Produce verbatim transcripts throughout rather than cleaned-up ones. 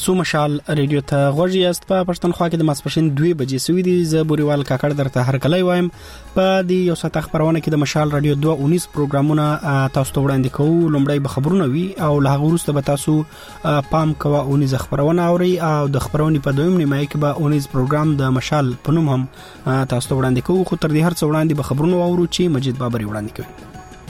تاسو مشال ریډیو ته غوږ یاست. په پښتونخوا کې د ماسپښین دوه بجې سوي دي. زه بوريوال کاکړ درته هر کله وایم. په دې یو ساعت خبرونه کې د مشال ریډیو دوه اونیس پروګرامونه تاسو ته وړاندې کوو. لومړی به خبرونه وي او له هغه وروسته به تاسو پام کوه اونیز خبرونه اوري او د خبرونې په دویم نیمه کې به اونیز پروګرام د مشال په نوم هم تاسو ته وړاندې کوو. خو تر دې هر څه وړاندې به خبرونه اورو چې مجید بابری وړاندې کوي.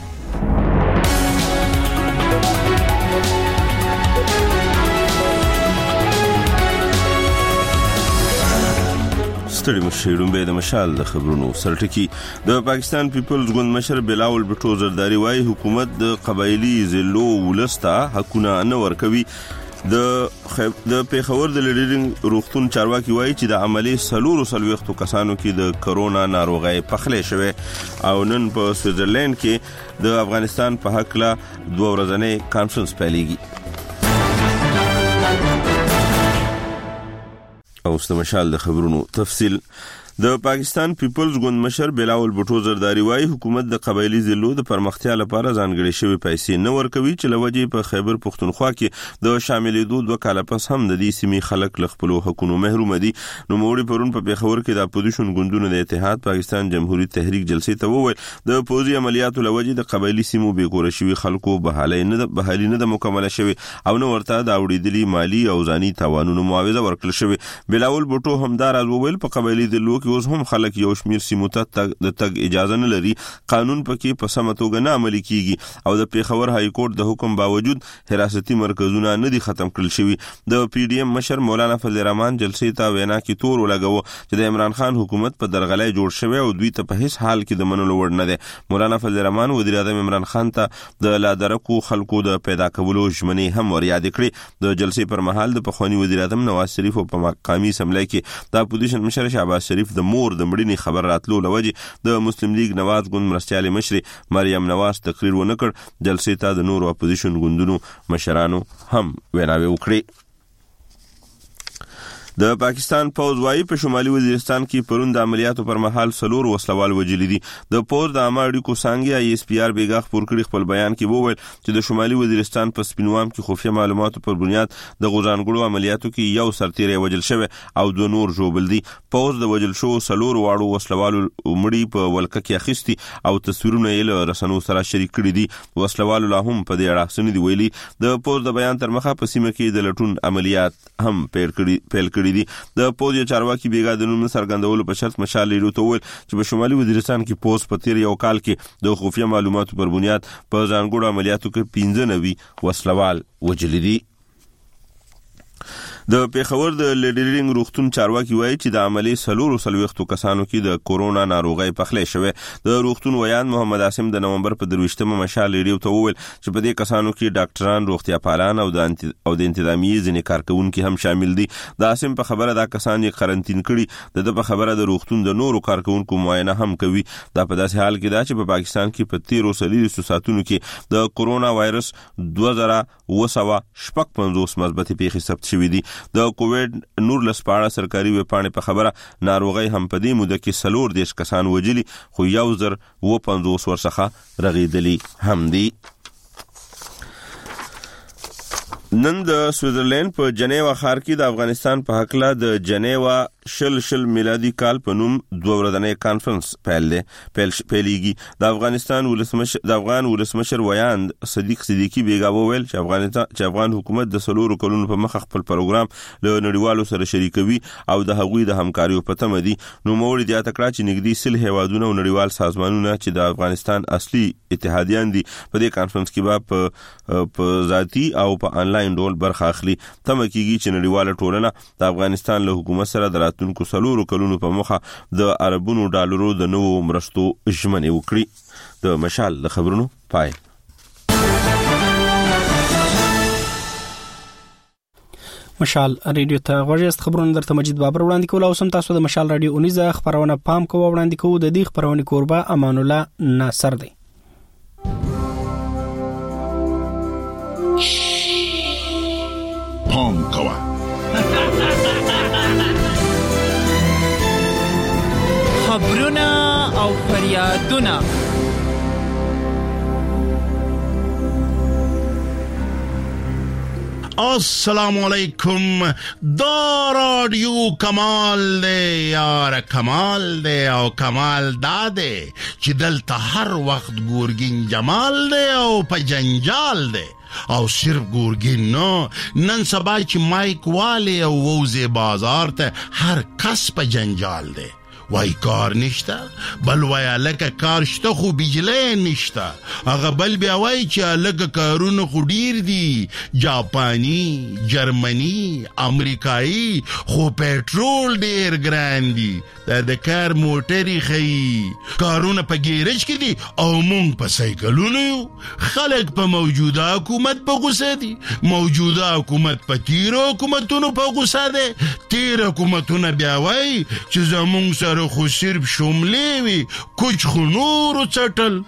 ستړي مشرون به د مشال د خبرونو سرټکی. د پاکستان پیپلز ګوند مشر بلاول بټو زرداری وايي حکومت د قبایلی ضلعو ولسته حقونه نه ورکوي. د خیب د پیښور د لیډرینګ روغتون چارواکي وایي چې د عملی سلورو سلويختو کسانو کې د کرونا ناروغي پخلې شوه او نن په سویټزرلند کې د افغانستان په حق لا دوه ورځې کانفرنس پیلېږي. او ست مشال د خبرونو تفصیل. د پاکستان پیپلز ګوند مشر بلاول بټو زرداری وايي حکومت د قبایلی ضلعو د پرمختیا لپاره ځانګړي شوی پیسې نه ورکوي چې لوجې په خیبر پښتونخوا کې د شاملېدو دوه کاله پس هم د دې سیمې خلک له خپل حقوقو محروم دي. نو موري پرون په پیښور کې د اپوزیشن ګوندونو د اتحاد پاکستان جمهوریت تحریک جلسې ته وویل د پوزي عملیاتو لوجې د قبایلی سیمو به کور شوی خلکو بحالي نه د بحالي نه د مکمل شوی او نو ورته د اوړېدلي مالی او ځاني تاوانونو معاوضه ورکړل شوی. بلاول بټو همدار وویل په قبایلی ضلعو اوس هم خلک یو شمیر سیمو ته د تګ اجازه نه لري. قانون پکې په سمه توګه نه عملي کیږي او د پیښور های کورټ د حکم باوجود حراستي مرکزونه نه دي ختم کړل شوی. د پی ډی ایم مشر مولانا فضل الرحمن جلسې ته وینا کې تور ولګاوه چې د عمران خان حکومت په درغلې جوړ شوی او دوی ته په هیڅ حال کې د منلو وړ نه دی. مولانا فضل الرحمن وزیر اعظم عمران خان ته د لادرکو خلکو د پیدا کولو ژمنې هم ورياد کړې. د جلسې پر مهال د پخوانی وزیر اعظم نواز شریف په مقامی اسمبلی کې د اپوزیشن مشر شهباز شریف د مور د مړینې خبر راتلو لوجې د مسلم لیگ نواز ګوند مرستيالي مشر مریم نواز تقریر ونکړ. جلسې ته د نورو اپوزیشن ګوندونو مشرانو هم ویناوي وکړي. د پاکستان پوز وايي په شمالي وزیرستان کې پرون د عملیاتو پر مهال سلور وسلوال وجلې دي. د پوز د اماړي کو څنګه ای اس پی آر بیګه خبر کړي خپل بیان کې وویل چې د شمالي وزیرستان په سپینوام کې خفیه معلوماتو پر بنیاد د غوزانګړو عملیاتو کې یو سرتیری وجل شوی او د نور جوړبل دي. پوز د وجل شو سلور واړو وسلوالو مړي په ولکه کې اخیستي او تصویرونه یې له رسنیو سره شریک کړي دي. وسلوالو لا هم په دې اړه سن دي ویلي. د پوز د بیان تر مخه په سیمه کې د لټون عملیات هم پیل کړي پیل کړي دي. د پوز چارواکي بیګا د نوم سرګندولو په شرط مشال لري ته ویل چې په شمالي وزیرستان کې پوز په تیر یو کال کې د خفیه معلوماتو پر بنیاد په ځانګړو عملیاتو کې پنځه نوي وسلوال وجل دي. د پیښور د لیډرینګ روغتون چارواکي وایي چې د عملی سلورو سلويختو کسانو کې د کورونا ناروغي پخلې شوه. د روغتون ویان محمد عاصم د نومبر په درويشتمه مشال ریډیو ته وویل چې په دې کسانو کې ډاکټران، روغتیا پالان او د او د انتظامیي ځینې کارکونکو هم شامل دي. د عاصم په خبره دا کسان یې قرنټین کړي. د په خبره د روغتون د نورو کارکونکو معاینه هم کوي. دا په داسې حال کې دا چې په پاکستان کې په تیرو سلیریسو ساتونو کې د کورونا وایرس دوه زره وسوه شپږ پنځوس مثبت پیښې ثبت شوې دي. د کووډ نور لسپاړه سرکاري وپاڼې په خبره ناروغي هم په دې موده کې سلور دیش کسان وجلي خو یو زر و پنځوس ورڅخه رغیدلی هم دي. نن د سویټزرلند په جنیوا ښار کې د افغانستان په حق لا د جنیوا شل شل میلادي کال په نوم دوه ورځنی کانفرنس پیل دی پیل پیلېږي. د افغانستان ولسمشر د افغان ولسمشر ویاند صدیق صدیقی بیګا وویل چې افغانستان چې افغان حکومت د سلورو کلونو په مخ خپل پروګرام له نړیوالو سره شریکوي او د هغوی د همکاریو په تمه دي. نو موري د اتکړه چې نګدي سل هیوادونه او نړیوال سازمانونه چې د افغانستان اصلي اتحادیان دي په دې کانفرنس کې به په ذاتی او په انلاین ډول برخه اخلي. تمه کیږي چې نړیواله ټولنه د افغانستان له حکومت سره د راتلونکو سلورو کلونو په مخه د عربونو ډالرو د نوو مرستو ژمنې وکړي. د مشال د خبرونو پای. مشال ریډیو ته غوږیاست. خبرونه درته مجید بابر وړاندې کول او سم تاسو د مشال ریډیو اونیزه خبرونه پام کوو وړاندې کوو. د دې خبرونه کوربه امان الله ناصر دی. پام کوه خبرونه او فریادونه السلام علیکم. دا رادیو کمال دی یار، کمال دی او کمال دا دی چې دلته هر وخت ګورګین جمال دی او په جنجال دی. او صرف ګورګین نو، نن سبا چې مایک والی او ووزی بازار ته هر کس په جنجال دی. وای کار نشته، بل وای لکه کار شته خو بجلی نشته. هغه بل بیا وای چې لکه کارونه خو ډیر دي، جاپانی، جرمنی، امریکایی، خو پټرول ډیر ګران دي. دا د کار موټری خی کارونه په ګیرج کې دي او مونږ په سایکلونو یو. خلک په موجوده حکومت په غوسه دي، موجوده حکومت په تیر حکومتونو په غوسه دي. تیر حکومتونه بیا وای چې زمونږ سره خو صرف شملې وي، کوچ خو نورو چټل.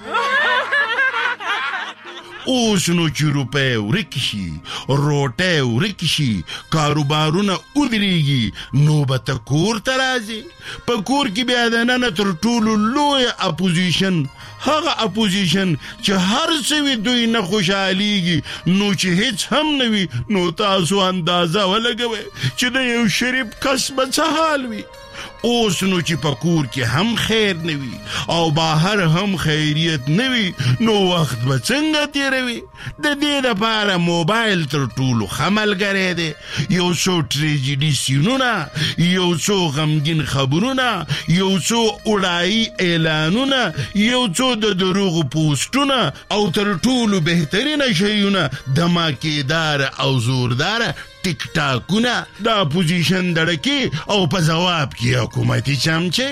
اوس نو چې روپۍ ورک شي، روټۍ ورک شي، کاروبارونه ودرېږي، نو به ته کور ته راځي. په کور کې بیا دننه تر ټولو لوی اپوزیشن، هغه اپوزیشن چې هر څه وي دوی نه خوشحالیږي، نو چې هیڅ هم نه وي نو تاسو اندازه ولګوئ چې د یو شریف کس به څه حال وي. اوس نو چې په کور کې هم خیر نه وي او بهر هم خیریت نه وي، نو وخت به څنګه تیروي؟ د دې لپاره موبایل تر ټولو ښه ملګری دی. یو څو ټریجډي سینونه، یو څو غمګین خبرونه، یو څو اړایي اعلانونه، یو څو د دروغو پوسټونه، او تر ټولو بهترینه شیونه دماکېدار او زوردار ټیک ټاکونه. دا اپوزیشن دړکی او په جواب کې حکومتي چمچه.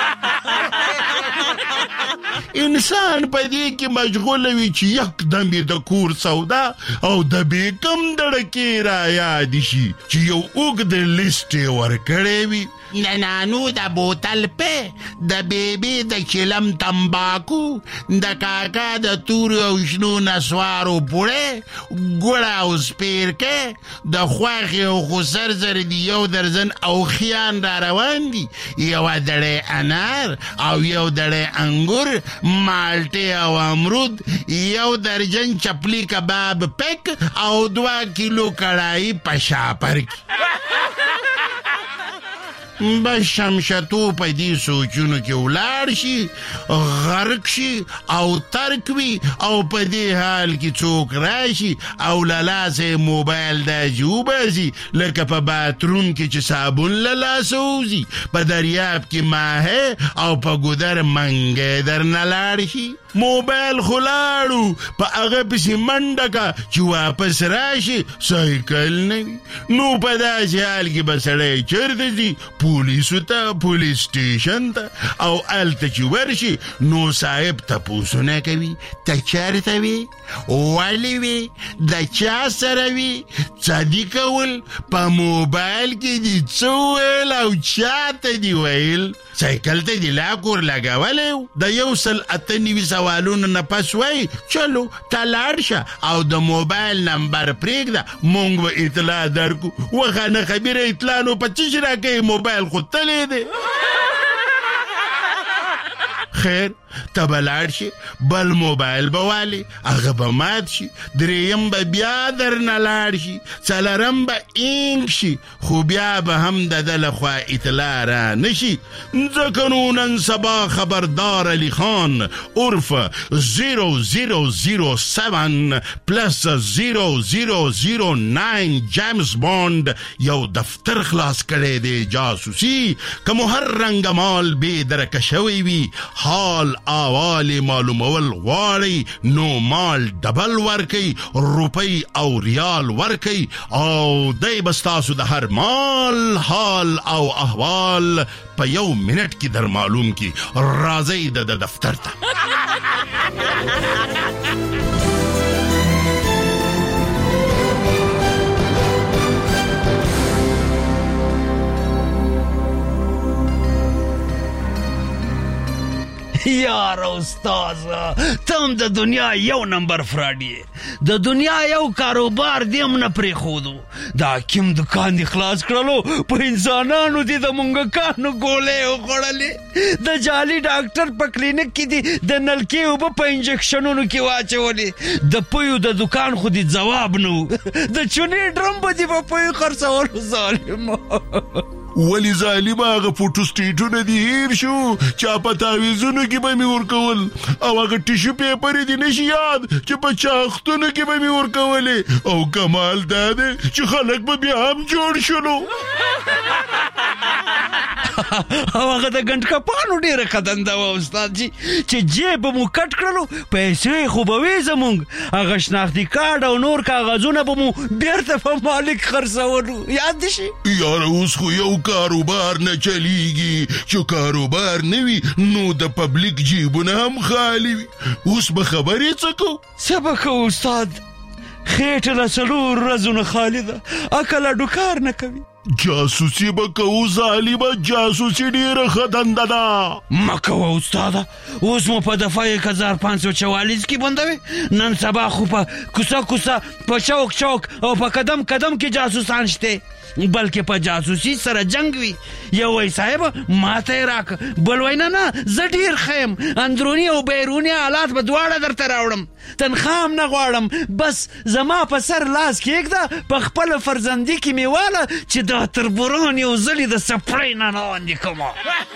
انسان په دې کې مشغول وي چې یک دم د کور سودا او د بیکم دړکی را یاد شي چې یو اوږد لیست ورکړی وي. نانو د بوتل په، د بیبي د چلم تمباکو، د کاکا د تورو او شنو نسوارو پوړې، ګوړه او سپیرکه، د خواښې او خسر زر دي یو درزن او خیان را روان دي، یوه دړی انار او یو دړی انګور، مالټې او امرود، یو درجن چپلی کباب پک او دوه کیلو کړایي په شاپر کې. بس شمشتو په دې سوچونو کې ولاړ شي، غرق شي او ترک وي، او په دې حال کې څوک راشي او له لاسه موبایل داسې وباسي لکه په باتروم کې چې صابون له لاسه وځي، په دریاب کې ماهی او په ګودر منګی درنه لاړ شي. موبایل خو لاړو، په هغه پسې منډه که چې واپس راشي سایکل نه وي. نو په داسې حال کې به سړی چېرته ځي؟ پولیسو ته، پولیس سټیشن ته. او هلته چې ورشي نو صاحب تپوسونه کوي، ته چېرته وي، ولې وي، د چا سره وي، څه دي کول، په موبایل کې دي څه ویل او چاته دي ویل. سایکل ته دي لاکور لګولی و، د یو سل اته نوي سوالونو نه پس وایي چلو ته لاړ شه او د موبایل نمبر پرېږده، مونږ به اطلاع درکو. وخه نه خبره اطلاع نو په څه شي راکوي، موبایل خو تلی دی. خیر ته به لاړ شي، بل موبایل به والي، هغه به مات شي، دریم به بیا درنه لاړ شي، څلرم به اینګ شي، خو بیا به هم د ده لخوا اطلاع را نشي. ځکه نو نن سبا خبردار علی خان عرف زیرو زیرو زیرو سیون پلس زیرو زیرو زیرو ناین جیمز بانډ یو دفتر خلاص کړی دی جاسوسي. که مو هر رنګه مال بې درکه شوی وي، حال اوالی معلومول غواړي، نو مال ډبل ورکي، روپۍ او ریال ورکي، او دی بستاسو د هر مال حال او احوال په یو منټ کې در معلوم کی. راځي د دفتر ته. یار استاد تم د دنیا یو نمبر فراډ یې. د دنیا یو کاروبار دې هم نه پرېښودو. د حکیم دکان دې خلاص کړلو، په انسانانو دې د منګکانو ګولې وخوړلې. د جعلي ډاکټر په کلینیک کې دې د نلکې اوبه په انجکشنونو کې واچولې. د پویو د دکان خو دې ځواب نه و. د چونې ډرم به دې په پویو خرڅولو ظالمه. ولی ظالمه هغه فوټو سټیټونه دې هیر شو چا په تعویزونو کې به مې ورکول، او هغه ټیشو پیپر دې نشي یاد چې په چاختونو کې به مې ورکولې. او کمال دا دی چې خلک به بیا هم جوړ شلو. او هغه د ګنټکپانو ډېره خدنده وه استاد جي چې جیب به مو کټ کړلو، پیسې خو به وې زمونږ، هغه شناختي کارډ او نور کاغذونه به مو بېرته په مالک خرڅولو. یاد دې شي؟ یاره اوس خو یو کاروبار نه چلیږي. چې کاروبار نه وي نو د پبلک جیبونه هم خالی وي. اوس به خبرې څه کوو؟ څه به کوو استاد؟ خېټه له څلور ورځو نه خالي ده، عقل اډوکار نه کوي. جاسوسي به کوو ظالمه، جاسوسي ډېره ښه دنده ده. مه کوه استاده، اوس مو په دفعه یک هزار پنځ سو چوالیس کې بندوي. نن سبا خو په کوڅه کوڅه، په چوک چوک او په قدم قدم کې جاسوسان شته، بلکې په جاسوسي سره جنگ وي. یو وای صاحب ما ته یې راکه، بل وای نه نه زه ډېر ښه یم، اندروني او بیروني حالات به دواړه درته راوړم، تنخوا هم نه غواړم، بس زما په سر لاس کېږده، په خپله فرزندي کې مې واله چې دا تربوران یو ځلې د سپړۍ نه لاندې کړمه.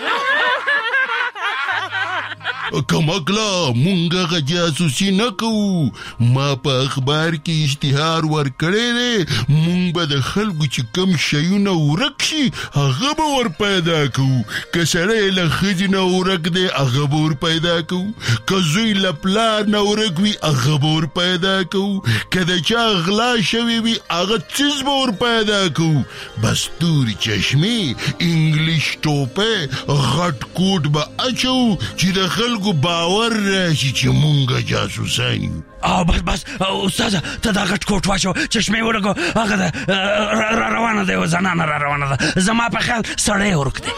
کمکله مونږ هغه جاسوسي نه کوو. ما په اخبار کې اشتهار ورکړی دی، مونږ به د خلکو چې کم شیونه ورک شي هغه به ور پیدا کوو. که سړی له ښځې نه ورک دی هغه به ور پیدا کوو، که زوی له پلار نه ورک وي هغه به ور پیدا کوو، که د چا غلا شوی وي هغه څیز به ور پیدا کوو. بس تورې چشمې، انګلیش ټوپۍ، غټ کوټ به اچوو چې د خلکو باور راشي چې مونږه جاسوسان یو. او بس بس استاده ته دا غټ کوټ واچو، چشمې ولګو، هغه ده را روانه ده، یوه زنانه را روانه ده، زما په خیال سړی ورک دی.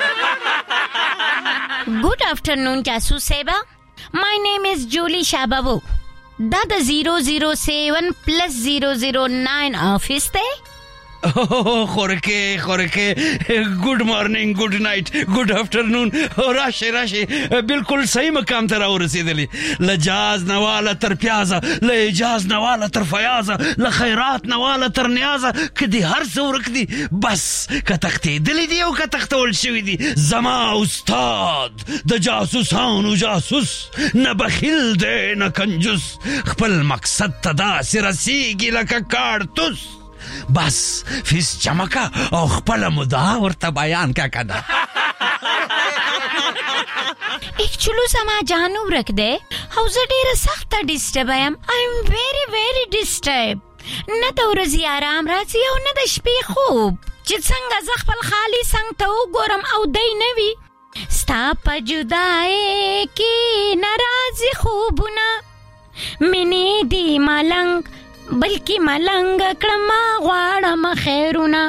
Good afternoon, Jasus Seba. My name is Julie Shababu. دا د zero zero seven plus zero zero nine office دی. خورکه خورکه ګډ مارنینګ، ګډ نایټ، ګډ افټرنون. راشه راشه بالکل صحیح مقام ته راورسېدلې. له جاز نواله تر پیازه، له اجاز نواله تر فیازه، له خیرات نواله تر نیازه، که دې هر څه ورک دي بس، که تښتېدلي دي او که تښتول شوي دي. زما استاد د جاسوسانو جاسوس، نه بخیل دی نه کنجوس، خپل مقصد ته داسې رسېږي لکه کارتوس. بس فیس جمع کا او خپل مدعا ورته بیان کا کنه. اکچولو زما جانو ورک دی او زه ډېره سخته ډسټرب یم. آی ایم ویری ویری ډسټرب. نه د ورځې آرام راځي او نه د شپې خوب، چې څنګه زه خپل خالي څنګ ته وګورم او دی نه وي. ستا په جدایۍ کې ناراضي خوبونه، مینې دي ملنګ بلکې ملنګ کړم غواړم خیرونه.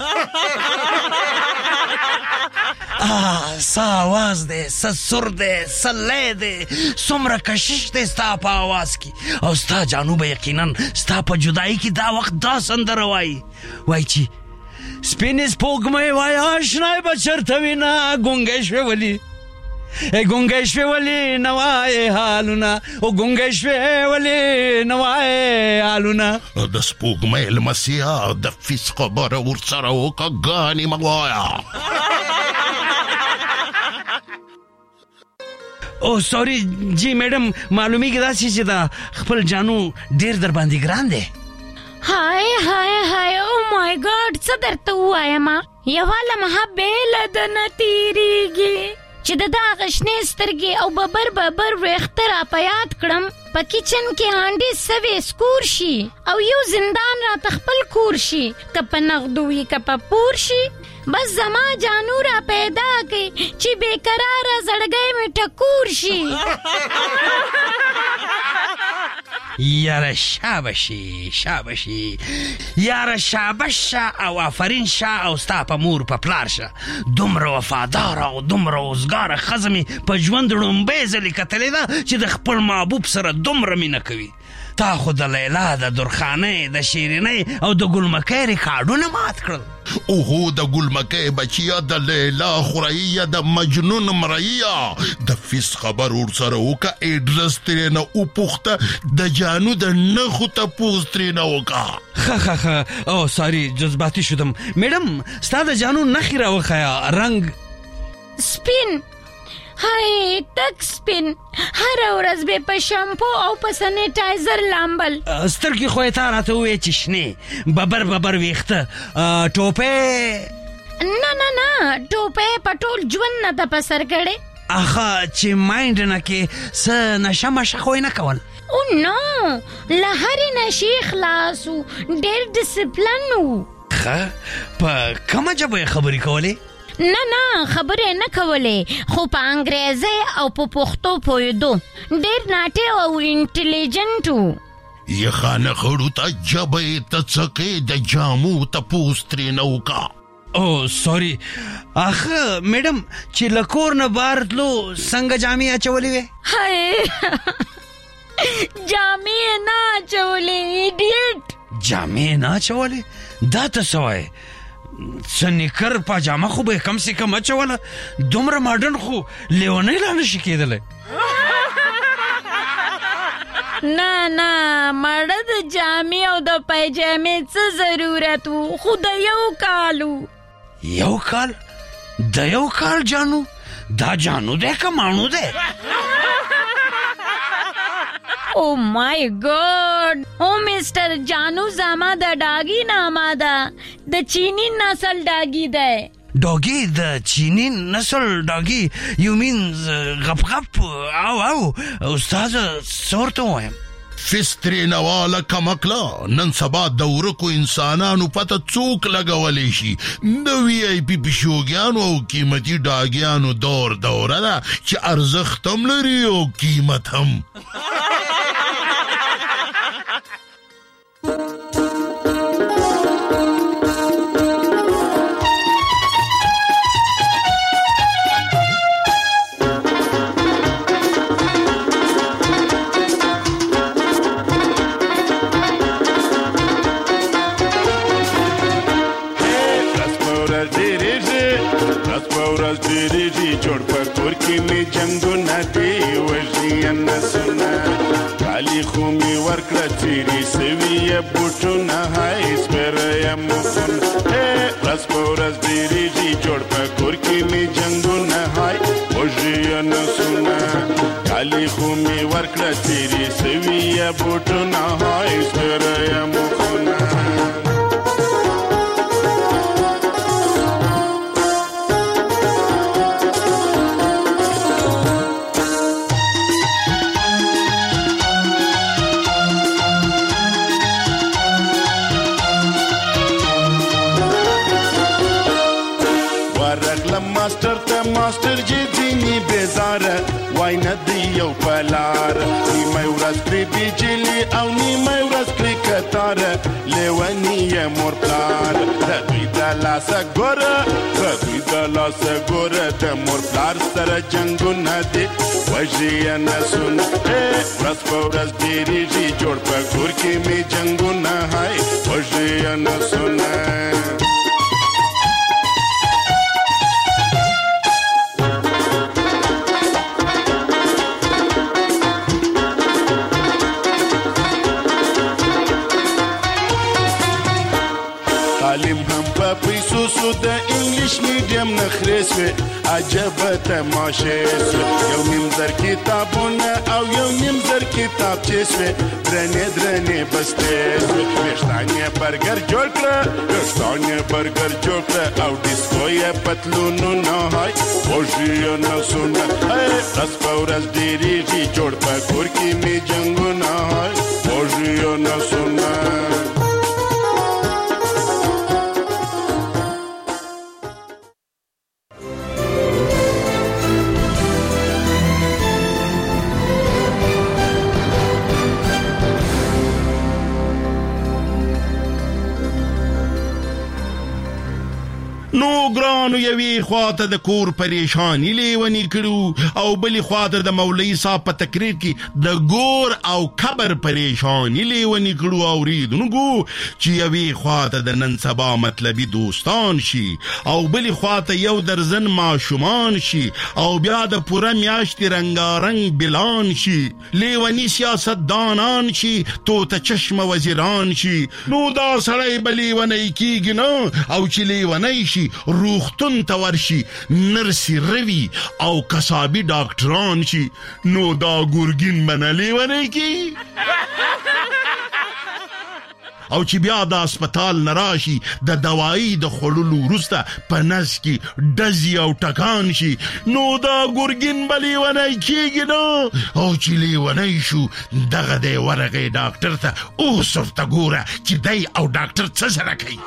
سا آواز دی، سا سر دی، سا لی دی، څومره کشش دی ستا په آواز کې. او ستا جانو به یقینا ستا په جدایي کې دا وخت دا سندره وایي وایي چې سپینې سپوږمۍ وایي اشنای به چرته وینه، ګونګی شوې ولي ای ګونګی شوې ولې نه وایې حالونه، او ګونګی شوې ولې نه وایې حالونه. د سپوږمۍ لمسیا د فیس خبره ورسره وکړه ګانې مه وایه. او سوري جی میډم، معلومیږي داسې چې دا خپل جانو ډېر در باندې ګران دی. هاي هاي هاي او مای ګاډ څه درته ووایم، یوه لمحه بېله ده نه تېرېږي چې د دا هغه شنې سترګې او ببر ببر ویښته را په یاد کړم. په کچن کې هانډې سوې سکور شي او یو زندان راته خپل کور شي، که په نغدو وي که په پور شي. بس زما جانو را پیدا کړي چې بېقراره زړګی مې ټکور شي. یاره شابشي شابشي یاره شابش او آفرین شه او ستا په مور په پلار شه. دومره وفادار او دومره اوزګاره ښځه مې په ژوند ړومبۍ ځلې کتلې ده چې د خپل محبوب سره دومره مینه کوي. تا خو د لیلا د درخانۍ د شیرینۍ او د ګلمکۍ ریکارډونه مات کړل. اوهو د ګلمکۍ بچیا د لیلا خوراییه د مجنون مراییه د فیس خبر ورسره وکه ایډرس ترېنه وپوښته د جانو د نښو تپوس ترېنه وکه. ښه ښه ښه او ساري جذباتي شدم. میډم ستا د جانو نښې راوښیه. رنګ سپین، هاي تک سپین، هر ورځ به په شامپو او په سانیټایزر لامبل. سترګې خو یې تا راته وویې چې شنې ببر ببر ویښته. ټوپۍ نه نه نه ټوپۍ په ټول ژوند نه ده په سر کړې. اخه چې ماینډ نه کې څه نشه مشه خو یې نه کول. او نو له هرې نشې خلاص و، ډېر ډسپلن و. ښه په کومه ژبه یې خبرې کولې؟ نه نه خبرې نه کولې، خو په انګریزۍ او په پښتو پوهېدو. ډېر ناټې او انټیلیجنټ و. یخانه خړو ته ژبه یې ته څکې د جامو تپوس ترېنه وکه. او سوري. اخه میډم چې له کور نه بهر تلو څنګه جامې اچولې وې؟ هاي جامې یې نه اچولې ایډیټ. جامې نه اچولې؟ دا ته څه وایې؟ څه نیکر پاجامه خو به یې کم سې کم اچوله. دومره ماډرن خو لیونۍ لا نشي کېدلی. نه نه مړه د جامې او د پیجامې څه ضرورت و، خو د یو کال و. یو کال؟ د یو کال جانو؟ دا جانو دی که مانو دی؟ او مای ګاډ، او مسټر جانو زما د ډاګي نامه ده. د چینی نسل ډاګي دی. ډاګي د چینی نسل ډاګي؟ یو مین غپ غپ او او استاذه څه ورته ووایم؟ فیس ترېنه واله کمکله نن سبا د ورکو انسانانو پته څوک لګولی شي. د وی آی پي پیشوګیانو او قیمتي ډاګیانو دور دوره ده چې ارزښت هم لري او قیمت هم. جوړ په کور کې می جنگونه دی وژني نسونه کالی خو می ورکړه تیری سوي بوټونه هاي سپره مفن راس پورز دیریږي جوړ په کور کې می جنگونه هاي وژني نسونه کالی خو می ورکړه تیری سوي بوټونه هاي سپره مفن. ماستر ته ماستر جی دینی بیزاره وای ندی یو پلار نیمه ورځ پری بیجلی او نیمه ورځ پری کتاره لیونی مور پلار د دوی د لاسه ګوره د دوی د لاسه ګوره د مور پلار سره جنګونه دي وژي نسونه ورځ په ورځ ډېرېږي جوړ په کور کې مې جنګونه هاي وژي نسونه. تعلیم هم په پیسو سو د انګلیش میډیم نخریس وی عجب تماشه سو یو نیم زر کتابونه او یو نیم زر کتاب چسوي درنه درنه بسته سو وشتانه برګر جوړ کړ وشتانه برګر جوړ کړ او ډیسکو یې پتلونو نه هاي وژي نه سونه تاس پورز دیریږي جوړ په کور کې می جنگونه هاي وژي نه سونه. مشرانو یوې خواته د کور پریشانی لیونی کړو او بلې خواته د مولوي صاحب په تقریر کې د ګور او قبر پریشانی لیونی کړو. اوریدونکو چې یوې خواته د نن سبا مطلبي دوستان شي او بلې خواته یو درزن ماشومان شي او بیا د پوره میاشتې رنګارنګ بلان شي، لیونی سیاستدانان شي، توته چشم وزیران شي، نو دا سړی به لیونی کیږي نه. او چې لیونی شي روغتون ته ورشي، نرسي روي او قصابي ډاکټران شي، نو دا ګورګین به نه لیونی کیږي. او چې بیا د هسپتال نه راشي د دوایي د خوړلو وروسته په نس کې ډزي او ټکان شي، نو دا ګورګین به لیونی کیږي نه. او چې لیونی شو دغه دی ورغی ډاکټر ته، اوس ورته ګوره چې دی او ډاکټر څه سره کوي.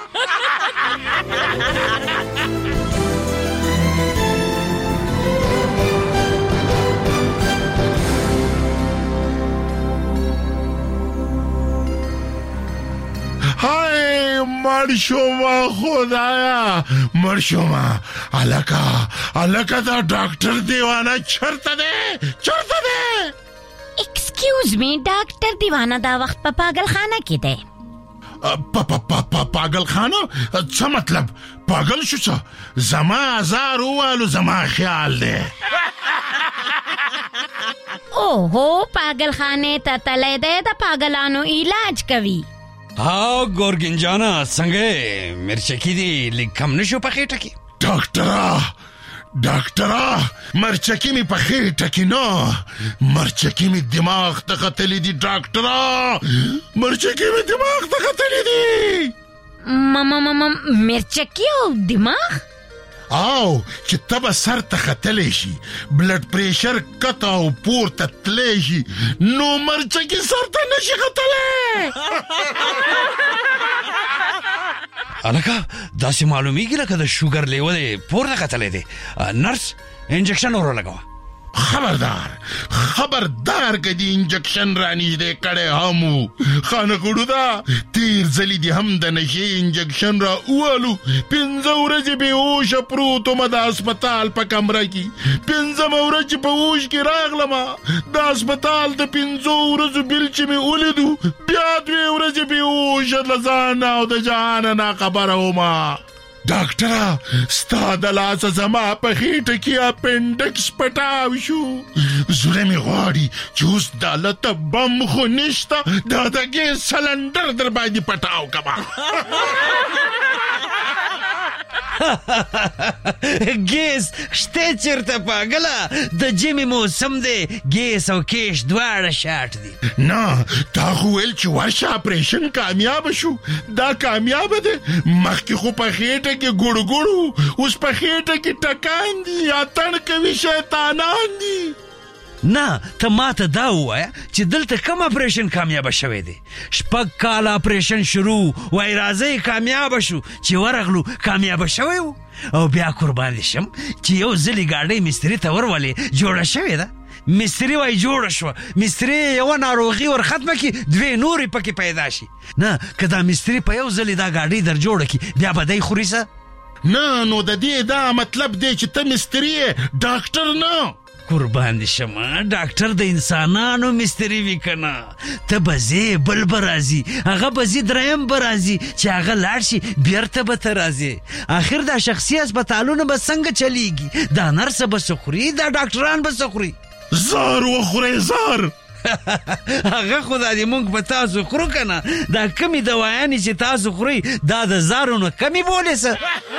های مر شما خدایا، مر شما. الکا الکا دا ډاکټر دیوانا چرته ده چرته ده؟ ایکسکیوز می، ډاکټر دیوانا دا وخت په پاگل خانه کې ده. پا پا پا پا پاگل خانه څه مطلب؟ پاگل شو څه؟ زما هزار ووالو زما خیال ده. اوهو پاگل خانه ته تلی ده، د پاگلانو علاج کوي. ها ګورګین جانا څنګه مرچکی دی لږ کم نشو په خېټه کې؟ ډاکټره ډاکټره مرچکی می په خېټه کې نه، مرچکی می دماغ ته ختلی دی. ډاکټره مرچکی می دماغ ته ختلی دی. ماما ماما مرچکی او دماغ؟ او چې تبه سر ته ختلی شي، بلډ پریشر کته او پورته تلی شي، نو مرچکی سر ته نشي ختلی. الکه داسې معلومیږي لکه د شوګر لیول یې پورته ختلی دی. نرس انجکشن ور ولګوه. خبردار خبردار که دی انجکشن رانیږدې کړی هم و. خانقړو ده تیر ځلي دې هم د نشې انجکشن را ووالو، پنځه ورځې بېهوشه پروت ومه د هسپتال په کمره کې. پنځمه ورځ چې په هوش کې راغلمه، د هسپتال د پنځو ورځو بیل چې مې ولیدو، بیا دوې ورځې بېهوشه له ځانه او د جهانه ناخبره ومه. ډاکټره ستا د لاسه زما په خېټه کې اپنډکس پټاو شو. زړه مې غواړي چې اوس دا لته بم خو نشته، دا د ګیس سلنډر در باندې پټاو کما. ګیس شته چیرته پاګله؟ د جیمي موسم دی، ګیس او کیش دواړه شاټ دي. نه تا خو ویل چې ورشه اپریشن کامیاب شو، دا کامیاب دی. مخکې خو په خېټه کې ګوړ ګوړ، اوس په خېټه کې ټکان دي، اتڼ کوي شیطانان دي. نه ته ماته دا ووایه چې دلته کم اپریشن کامیابه شوی دی؟ شپږ کاله اپریشن شروع وای راځئ کامیابه شو، چې ورغلو کامیابه شوی و. او بیا قربان دي شم چې یو ځلې ګاډۍ مستري ته ورولې جوړه شوې ده. مستري وای جوړه شوه، مستري یوه ناروغي ور ختمه کړي، دوې نورې پکې پیدا شي. نه که دا مستري په یو ځلې دا ګاډۍ در جوړه کړي، بیا به دی خوري څه؟ نه نو د دې دا مطلب دی چې ته مستري یې، ډاکټر نه. قربان دي شمه، ډاکټر د انسانانو مستری وی کنه. ته بزی بل برازي، هغه بزی دریم برازي چې هغه لاړ شي بیرته به ته راځي. اخر دا شخصي هسپتالونه به څنګه چلیږي؟ دا نرس به سخوري، دا ډاکټران به سخوري. زار وخورئ زار. هغه خدا دې مونږ په تاسو خورو کنه. دا کمی دوايانې چې تاسو خوري دا د زارونو کمی بولې څه؟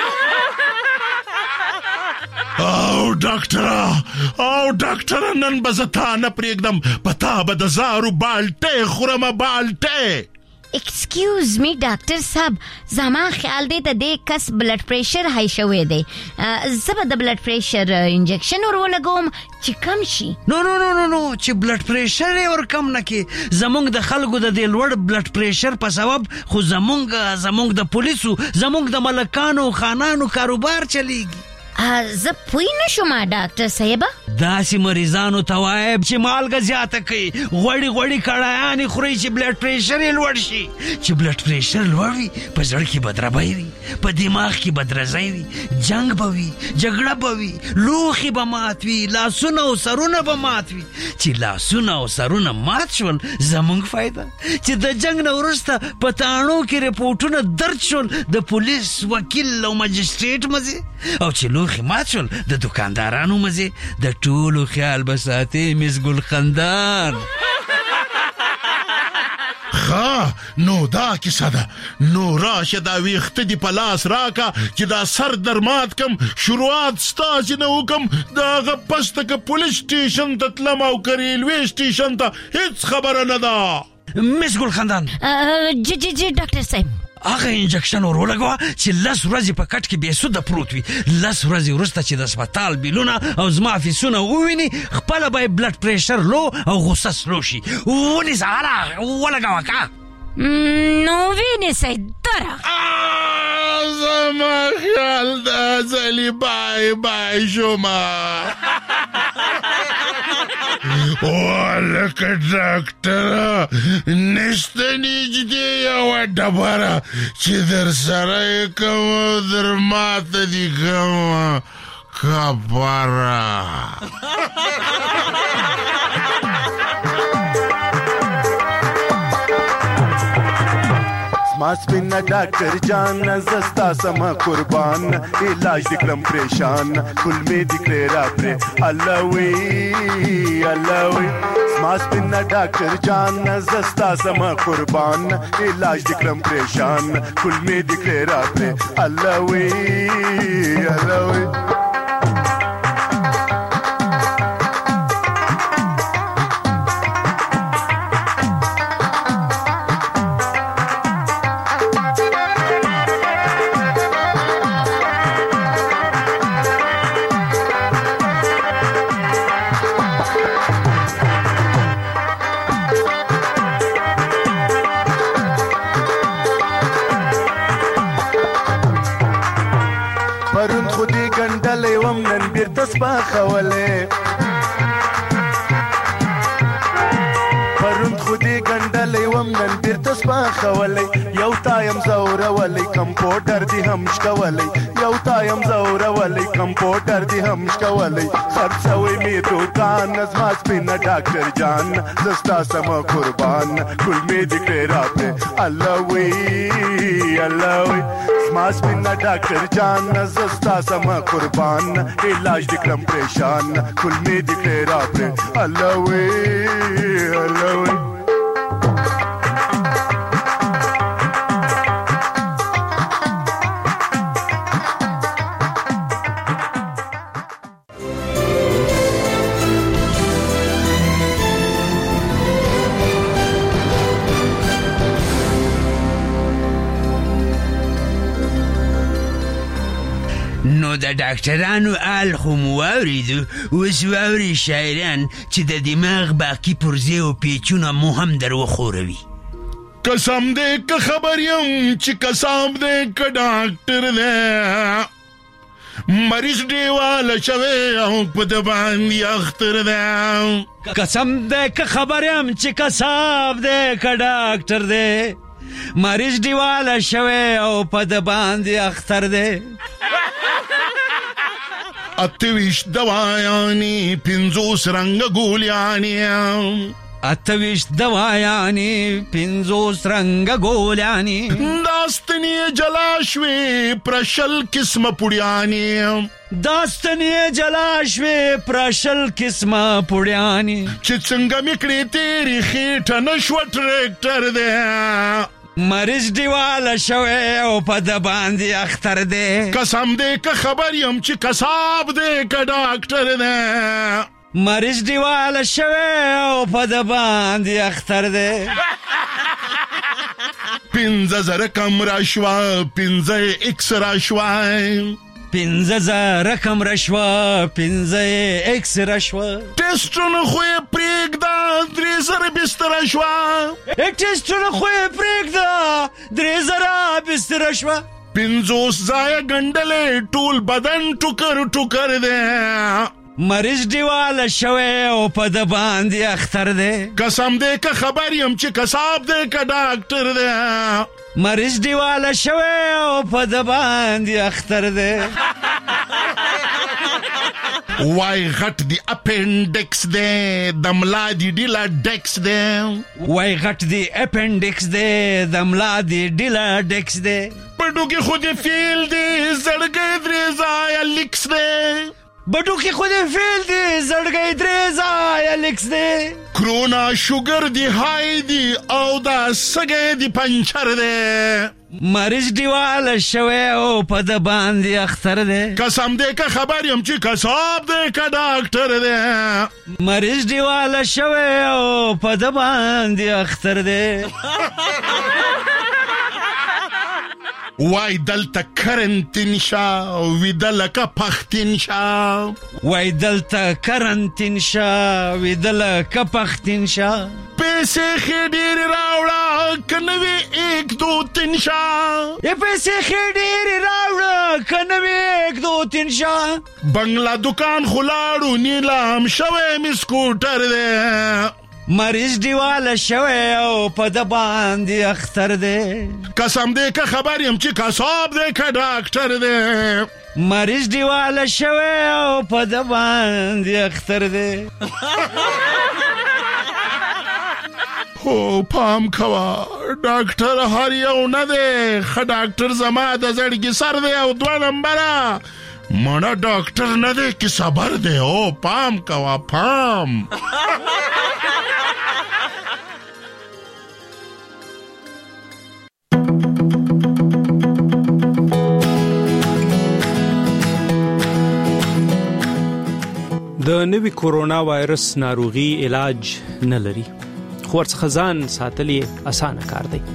او ډاکټره او ډاکټره نن به زه تا نه پرېږدم، په تا به د زارو بالټې خورمه بالټې. ایکسکیوز می ډاکټر صاحب، زما خیال دی د دې کس بلډ پریشر های شوی دی. زه به د بلډ پریشر انجکشن ور ولګوم چې کم شي. نو نو نو نو نو چې بلډ پریشر یې ور کم نه کړي. زمونږ د خلکو د دې لوړ بلډ پریشر په سبب خو زمونږ زمونږ د پولیسو زمونږ د ملکانو خانانو کاروبار چلیږي. زه پوی نشم ډاکټر صاحب. داسې مریضانو ته وایه چې مالګه زیاته کوي، غوړي غوړي کړایانې خورئ چې بلډ پریشر یې لوړ شي. چې بلډ پریشر لوړ وي په زړه کې بدربی وي، په دماغ کې بدرزی وي، جنگ به وي، جګړه به وي، لوښي به مات وي، لاسونه او سرونه به مات وي. چې لاسونه او سرونه مات شول زمونږ فایده، چې د جنگ نه وروسته په تاڼو کې رپورټونه درد شول د پولیس، وکیل او مجسټریټ مزې، او چې لوښي مات شول د دکاندارانو مزې. د ټولو خیال به ساتي مس ګل خندان. ښه نو دا کیسه ده، نو راشه دا ویښته دې په لاس راکه چې دا سر در مات کم، شروعات ستاسې نه وکم. د هغه پسته که پولیس سټیشن ته تلم او که ریلوې سټیشن ته، هیڅ خبره نه ده. مس ګل خندان جی جی جی ډاکټر صاحب، هغه انجکشن ور ولګوه چې لس ورځې په کټ کې بې سوده پروت وي. لس ورځې وروسته چې د هسپتال بیلونه او زما فیسونه وویني، خپله به یې بلډ پریشر لو او غصه سلو شي. ونیسه هله ولګوه که نو وینیسئ دره. زما خیال دا ځلې بای بای شومه. ولکه ډاکټره نشته نږدې یوه ډبره چې در سره یې کومه در ماته دي کومه کبره. ما سپینا ډاکټر جان زستا سما قربان، علاج دکړم پریشان، کل می دکړې را پرې الله وی الله وی. ما سپینا ډاکټر جان زستا سما قربان، علاج دکړم پریشان، کل می دکړې را پرې الله وی الله وی. پرون خودی ګنډلې وم نن بیرته سپاخولې، پرون خودی ګنډلې وم نن بیرته سپاخولې. یو تایم زورولې کمپوټر دی هم شکولې، یو تایم زورولې کمپوټر دی هم شکولې. خرڅوي می دوکان زما سپینا ډاکټر جان، زستا سما قربان، ګل می دې کړې را پرې الله وی الله وی. زما سپینا ډاکټر جان زستا سما قربان، علاج دې کړم پریشان، ګل می دې کړې را پرې الله وی الله وی. نو د ډاکټرانو آل خو مو واورېدو، اوس واورئ شاعران چې د دماغ باقي پرزې او پیچونه مو هم در وښوروي. قسم دې که خبر یم چې قسم دې که ډاکټر دی، مریض ډیواله شوی او په د باندې اختر دی. قسم دې که خبر یم چې قسم دې که ډاکټر دی، مریض ډیواله شوی او په د باندې اختر دی. اتویشت دوایانی پنځوس رنګه ګولیانې، اتویشت دوایانی پنځوس رنګه ګولیانې، داستنې جلا شوې پرشل قسمه پوډیانې، داستنې جلا شوې پرشل قسمه پوډیانې. چې څنګه مې کړې تیرې خېټه نه شوه ټریکټر دی، مریض دیواله شوی او په د باندې اختر دی. قسم دې که خبر یم چې قصاب دې که ډاکټر دی، مریض دیواله شوی او په د باندې اختر دی. پنځه زره کم را شوه، پنځه ایکس را شوه، پنځه زره کم را شوه، پنځه ایکس را شوه. ټیسټونه خو یې پرېږده، درې زره بستره شوه، ټیسټونه خو یې پرېږده، درې زره بستره شوه. پنځوس ځایه ګنډلې ټول بدن ټوکر ټوکر دی، مریض دیواله شوی او په د باندې اختر دی قسم دې که خبر یم چې کساب دې که ډاکټر دی مریض دیواله شوی او په د باندې اختر دی وای غټ دی اپنډکس دی د ملا دی ډیلا ډکس دی وای غټ دی اپنډکس دی د ملا دی ډیلا ډکس دی پټو کې خو دې فیل دی زړګی درې ځایه لیکس دی بټو کې خو دې فیل دی زړګی درې ځایه لیکس دی کرونا شوګر دی های دی او دا سګی دی پنچر دی مریض دیواله شوی او په د باندې اختر دی قسم دې که خبر یم چې کساب دی که ډاکټر دی مریض دیواله شوی او په د باندې اختر دی وای دلته کرنتین شا ویده لکه پختین شا وای دلته کرنتین شا ویده لکه پختین شا پیسې ښې ډېرې راوړه که نه وي ایک دو تین شا یې پیسې ښې ډېرې راوړه که نه وي ایک دو تین شا بنگلا دکان خو لاړو نیلام شوی مې سکوټر دی مریض دیواله شوی او په د باندې اختر دی قسم دې که خبر یم چې کساب دی که ډاکټر دی مریض دیواله شوی او په د باندې اختر دی هو پام کوه ډاکټر هر یو نه دی ښه ډاکټر زما د زړګي سر دی او دوه نمبره مړه ډاکټر نه دی که صبر دی او پام کوه پام د نوي کورونا وایرس ناروغي علاج نه لري خو ورڅخه ځان ساتل یې اسانه کار دی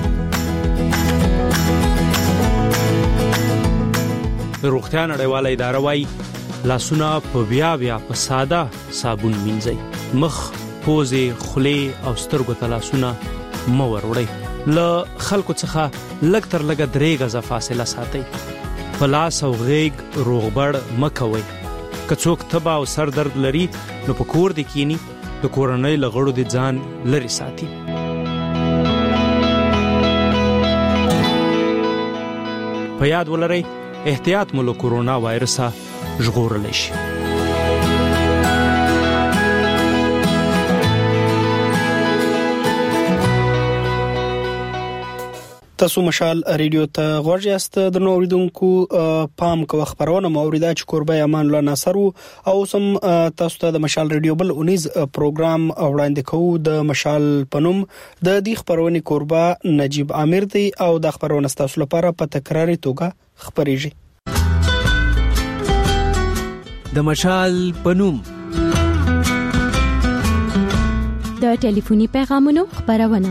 روغتیا نړیواله اداره وايي لاسونه په بیا بیا په ساده صابون مینځئ مخ پوزې خولې او سترګو ته لاسونه مه وروړئ له خلکو څخه لږ تر لږه درې غزه فاصله ساتئ په لاس او غیږ روغبړ مه کوئ که څوک تبه او سر درد لري نو په کور دې کینی د کورنۍ له غړو دې ځان لرې ساتي په یاد ولرئ احتیاط مو له کورونا وایرسه ژغورلی شي تاسو مشال ریډیو ته غوږ یاست د نوریدونکو پام کوه خبرونه مو اوریدا چې قربای امان الله ناصر او سم تاسو ته د مشال ریډیو بل اونیز پروګرام وړاندې کوو د مشال پنوم د دې خبرونه قربا نجیب عامر دی او د خبرونه تاسو لپاره په تکراری توګه خبريږي د مشال پنوم د ټلیفوني پیغامونو خبرونه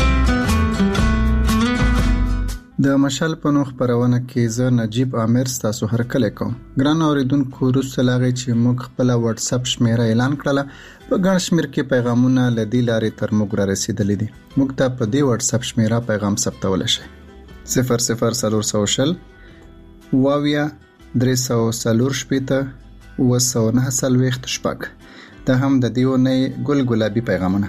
د مشال پنو خبرونه کې زه نجیب عامر تاسو هر کله کوم ګران اوریدونکو روسه لاغي چې موږ خپل واتس اپ شمیره اعلان کړله په ګڼ شمیر کې پیغامونه لدی لارې تر موږ را رسیدلې دي موږ ته په دې واتس اپ شمیره پیغام ثبتول شي صفر صفر صفر صفر واویا درې سوه څلور شپېته اوه سوه نهه څلوېښت شپږ دا هم د دې اونۍ ګل ګلابي پیغامونه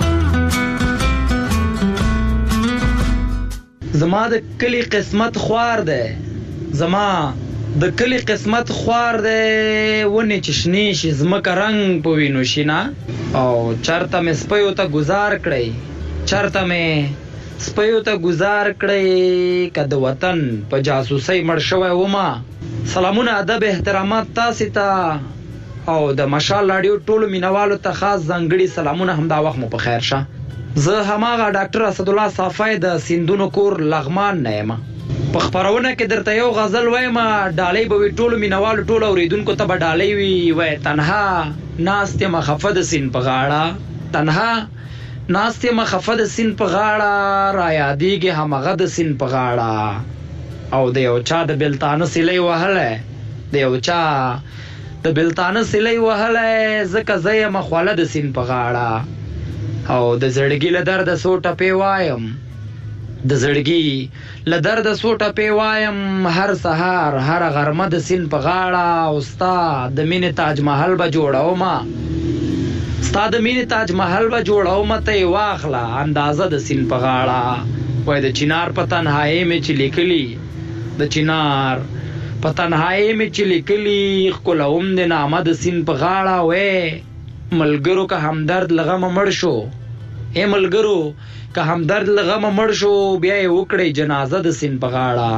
زما د کلی قسمت خوار ده زما د کلی قسمت خوار ده ونی چشنی شي زمکه رنگ پوینو شینا او چرته مې سپیو ته گزار کړی چرته مې سپیو ته گزار کړی کده وطن په جاسوسي مړ شوی وما سلامونه ادب احترامات تاسو ته او د مشال رادیو ټولو مینوالو ته خاص ځانګړي سلامونه هم دا وخت مو په خیر شه زه هماغه ډاکټر اسد الله صافی د سیندونو کور لغمان نه یم په خبرونه کې درته یو غزل وایم ډالۍ به وی ټولو مینوالو ټولو اوریدونکو ته به ډالۍ وی وای تنها ناست مخفد سین په غاړه تنها ناست مخفد سین په غاړه را یادېږي همغه د سین په غاړه او د یو چا د بلتانه سلی وهله د یو چا د بلتانه سلی وهله زکه زې مخواله د سین په غاړه او د زړګي له درد سو ټپې وایم د زړګي له درد سوټه پی وایم هر سهار هر غرمه د سین په غاړه او ستا د مینې تاج محل به جوړو ما ستا د مینې تاج محل به جوړو ما ته واخله اندازه د سین په غاړه وای د چنار په تنهایی مې چې لیکلی د چنار په تنهایی مې چې لیکلی ښکلوم د نامه د سین په غاړه وې ملګرو که همدرد له غمه مړ شو اے ملګرو که همدرد له غمه مړ شو بیا یې وکړئ جنازه د سین په غاړه.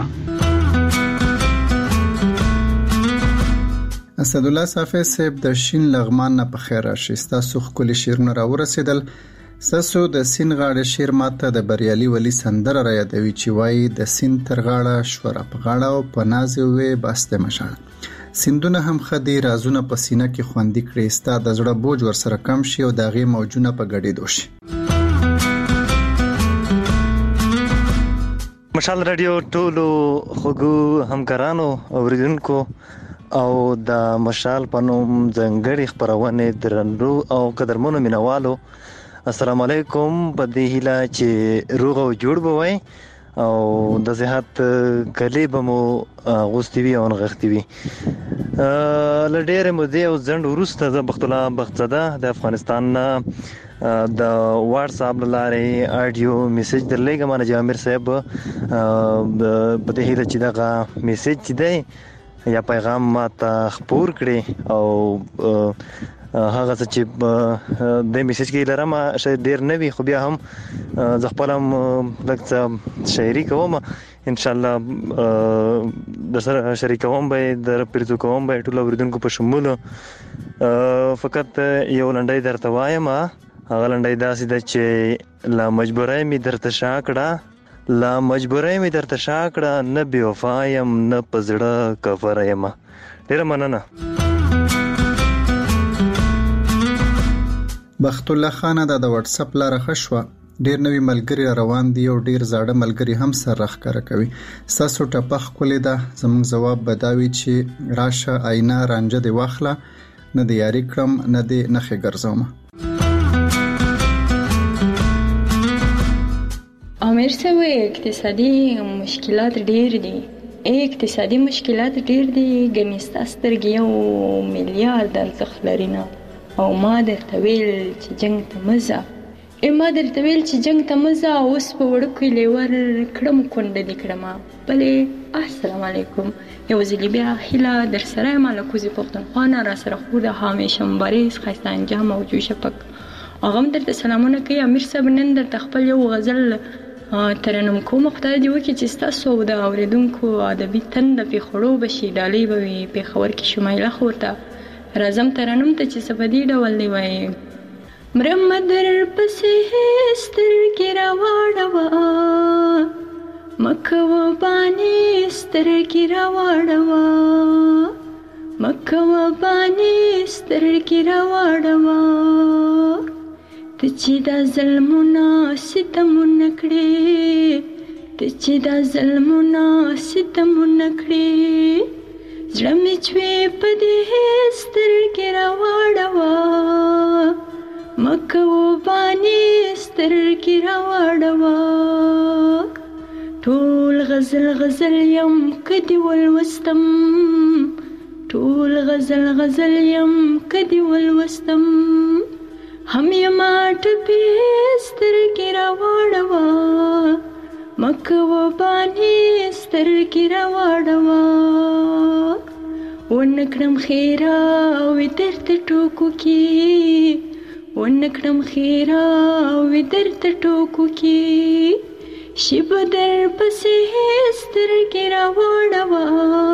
اسدالله صافی صاحب د شین لغمان نه په خیر راشي. ستاسو ښکلي شعرونه راورسېدل. ستاسو د سین غاړه شعر ماته د بریالي ولی سندره را یادوي چې وایي د سین تر غاړه شوره په غاړه او په ناز وې باسته مشاړه سیندونه هم خدي رازونه په سینه کې خوندې کړي ستا د زړه بوج ورسره کم شي او داغه موجونه په غړېدو شي. مشال رادیو ټولو خوګو همکارانو اوریدونکو او د مشال پنوم ځنګړي خبرونه درنو او قدرمنو مینوالو السلام علیکم. په دې هیله چې روغ او جوړ بوي او د صحت کلی به مو غوستي وي او نغښتي وي. لډېر مودې او ځند ورسته د بخت الله بختزده د افغانستان د واتس اپ لارې اډیو میسج درلېګم نه جامر صاحب په دې هیله چې دا میسج دی یا پیغام ماته خبر کړي او هغه چې د میسج کې لرم شاید ډیر نه وي خو بیا هم زه خپل هم لکه شاعري کوم ان شاء الله د سره شریکوم به د پیرزو کوم به ټول اوریدونکو په شمول فقط یو لنډی درته وایم. هغه لنډی داسې ده چې لا مجبورای می درته شاکړه لا مجبورای می درته شاکړه نه بې وفا یم نه په زړه کفر یم. ډیره مننه. بخت الله خان د واتس اپ لاره خشوه ډیر نوی ملګری روان دی او ډیر زاړه ملګری هم سر راخکاره کوي. ساسو ټپخ کولې ده زموږ جواب بداوي چې راشه آینه رانجه دی واخله نه دی یاري کړم نه دی نخې ګرځوم. امیر سوی اقتصادي مشکلات ډیر دي اقتصادي مشکلات ډیر دي ګنيستا سترګي او میلیارډ ارزښت لري نه او ما درته ویل چې جنگ ته مزه ای ما درته ویل چې جنگ ته مزه اوس په وړکو لیور کړم کونډه دې کړم. بلې السلام علیکم. یو ځلې بیا هیله در سره یم له کوزې پښتونخوا نه را سره خو د همیشه مبارز ښایسته انجام او جوشه پک هغه هم درته سلامونه کوي. امیر صاحب نن درته خپل یو غزل ترنم کوم خدای دې وکړي چې ستاسو د اوریدونکو ادبي تنده پېښړو به شي ډالۍ به وي پېښور کې شمایله خور ته راځم ترنم ته چې څه په دې ډول دی وایي مرم در پسې سترګې راواړوه مکوه بانې سترګې راواړوه مکوه بانې سترګې راواړوه ته چې دا ظلمونه ستمونه کړې ته چې دا ظلمونه ستمونه کړې زړه مې چوې په دې سترګې راواړوه مکوه بانې سترګې راواړوه ټول غزل غزل یم که دې ولوستم ټول غزل غزل یم که دې ولوستم هم یما ټپې سترګې راواړوه مکوه بانې سترګې راواړوه ونکړم خیره وې درته ټوکو کې ونکړم خیره وې درته ټوکو کې شي به در پسې سترګې راواړوه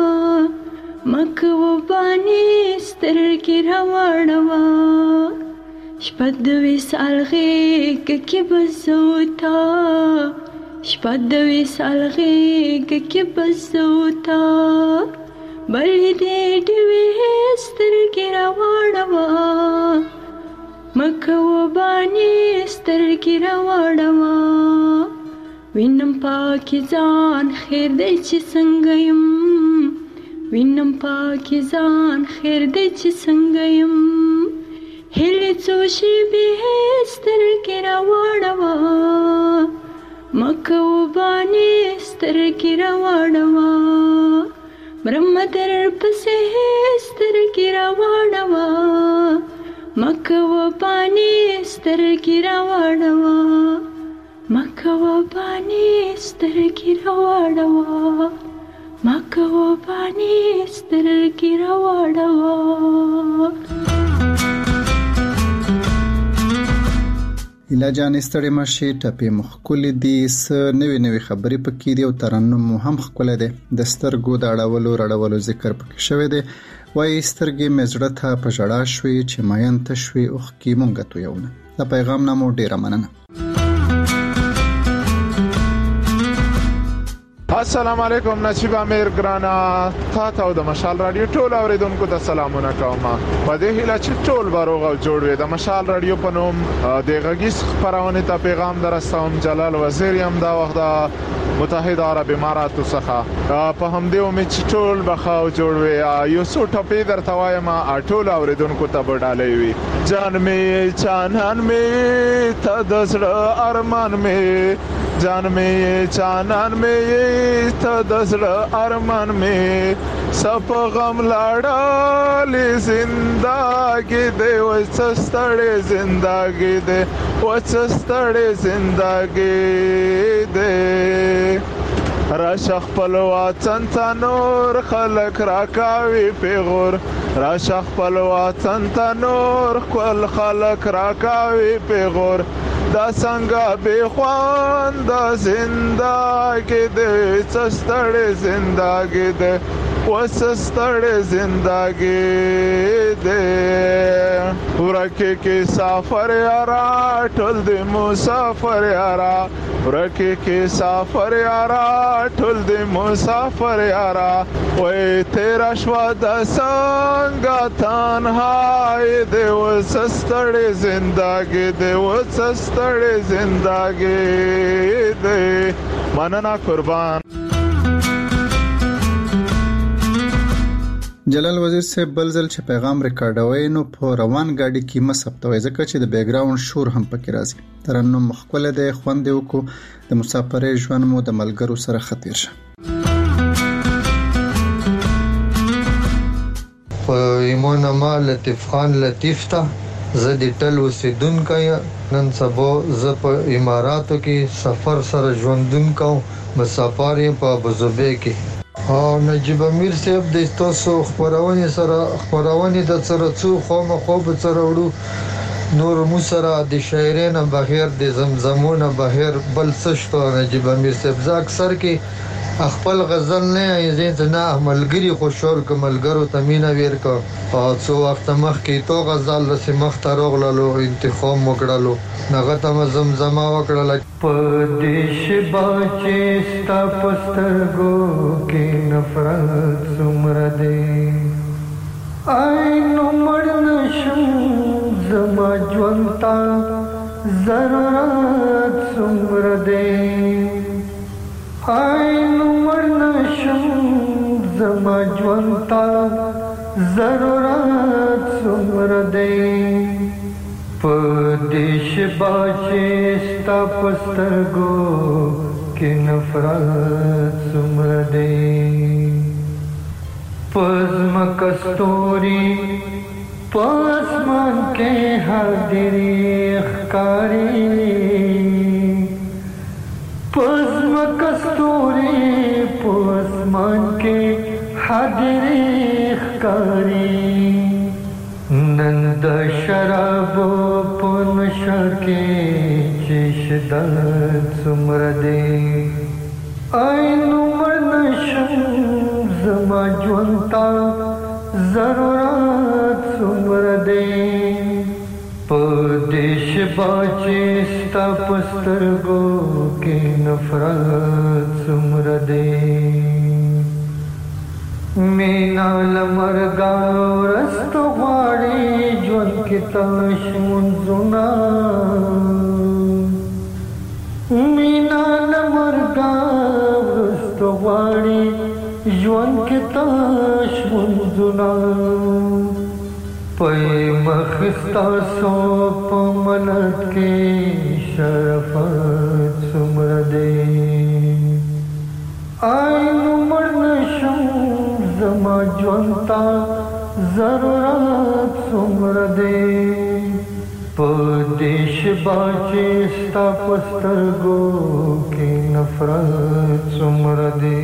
مکوه بانې سترګې راواړوه شپه د وصال غېږ کې به زه وتا شپه د وصال غېږ کې به زه وتا بلې دې ډېوې سترګې راواړوه مکوه بانې سترګې راواړوه وینم پاکي ځان خیر دی چې څنګه یم وینم پاکي ځان خیر دی چې څنګه یم هلې څو شېبې سترګې راواړوه مکه وبانی سترګې راواړوه برم در پسې سترګې راواړوه مکه وبانی سترګې راواړوه مکه وبانی سترګې راواړوه مکه وبانی سترګې راواړوه. هیله جانې ستړې مشي ټپې مخکولې دي س نوې نوې خبرې پکې دي او ترنم هم ښکلی دی د سترګو د اړولو رړولو ذکر پکې شوی دی وایي سترګې مې زړه ته په ژړا شوې چې مین ته شوې اوښکې مونږه تویونه. د پیغام نه مو ډېره مننه. السلام علیکم نصیب امیر ګرانا تا ته د مشال رادیو ټول اوریدونکو ته سلامونه کوم. په دې هیله چې ټول باروغ او جوړ وي. د مشال رادیو په نوم د غږیز خبرونه ته پیغام درستوم. جلال وزیر یم دا وخت متحده عرب اماراتو څخه په همدې امید چې ټول بخاو جوړ وي. یو څو ټپې درته وایم ټول اوریدونکو ته بډالې وي. جان می چانان می ته د زړه ارمان می جان می چانان می ته د زړه ارمان می سپ غم لاړلې زندګي دې وڅستړې زندګي دې وڅستړې زندګي دې راشخ پلوا چنتا نور خلق راکاوي پیغور راشخ پلوا چنتا نور خپل خلق راکاوي پیغور دا څنګه به خوان دا زندګي دې چستړې زندګي دې وسستړې زندګي دې ورکه کې سفر یارا ټول دې مسافر یارا ورکه کې سفر یارا ټول دې مسافر یارا وې تیرا شوا د څنګه تنهایی دې وسستړې زندګي دې وسستړې زندګي دې مننه قربان. جلال وزیر صاحب بل ځل چې پیغام ریکارډوي نو په روان ګاډي کې مسبتوي ځکه چې د بیک گراوند شور هم پکې راځي. ترنم مخکله د خوند وکړو د مسافرې ژوند مو د ملګرو سره خطر شه. په ایمان ما لطیف خان لطیف ته زه د ټل اوسیدونکی نن سبا زه په اماراتو کې سفر سره ژوندون کوم مسافر یم په ابوظبي کې. او نجیب امیر صاحب د تاسو خبرونه سره خبرونه د سره څو خو مخوب سره وړو نور مو سره د شاعرانه بهر د زمزمونه بهر بل څه شته. نجیب امیر صاحب ز اکثر کې خپل غزل نه یزید نه عملګری خوشحال کملګرو تمینا ور کو او څو وخت مخ کې تو غزل رسې مخ تروغلو انتخاب وکړلو نغه تم زمزمه وکړل په دیش باچې ستا پسترګو کې نفرت سمره دې آی نو مړ نشم زما ژوند تا ضرورت سمره دې آی نو مړ نشم زما ژوند تا ضرورت سمره دې په دیش باچې ستا پسترګو کې نفرت سمره دې پزما کستوري پاسمان کې حاضرې ښکاري پزما کستوري پاسمان کې حاضرې ښکاري نن د شرابو په نشه کې چې شدت څومره دی آی نو مړ نشم زما ژوند ته ضرورت څومره دی په دې شپه چې ستا په سترګو کې نفرت څومره دی مینا لمرګا ورستو غواړي ژوند کې تاش منځونه مینا لمرګا ورستو غواړي ژوند کې تاش منځونه پې مخستا سو په ملت کې شرفت څومره دی آی نو مړ نشم زما ژوند ته ضرورت څومره دی په دې شپه چې ستا په سترګو کې نفرت څومره دی.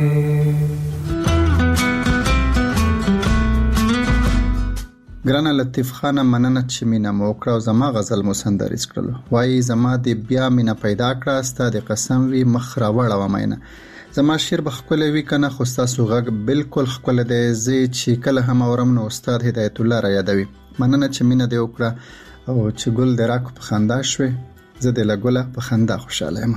ګرانه لطیف خانه مننه چې مینا مو وکړه او زما غزل مو سندریز کړلو. وایي زما د بیا مینا پیدا کړه ستا د قسم وی مخ راوړه و مینه. زما شعر به ښکلی وي که نه خو ستاسو غږ بالکل ښکلی دی. زه چې کله هم اورم نو استاد هدایت الله را یادوي. مننه چې مینه دې وکړه او چې ګل د راکو په خندا شوې. زه د له ګله په خندا خوشحاله یم.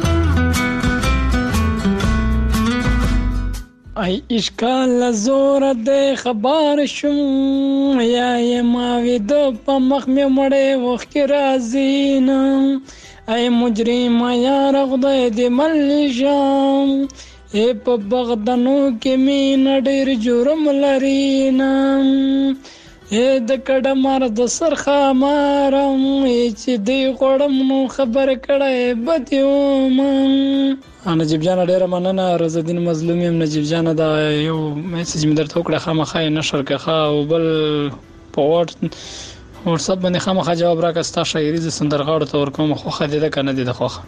ای اشکال زور دې خبر شم یا یې ما وید په مخ مې مړې وخت راځي نه ای مجرم یا رغدې دې مل شم ای په بغدانو کې مې نډیر جرم لري نه ای د کډه مار د سرخه مارم چې دې غړم نو خبر کړه بدیوم. نجیب جان ډیره مننه. رضا الدین مظلوم یم نجیب جان دا یو میسج مې درته وکړه خامخا یې نشر کړه او بل په وټ واتساپ باندې خامخا جواب راکړه ستا شاعري زه سندرغاړو ته ورکوم خوښه دې ده که نه دې ده خوښه.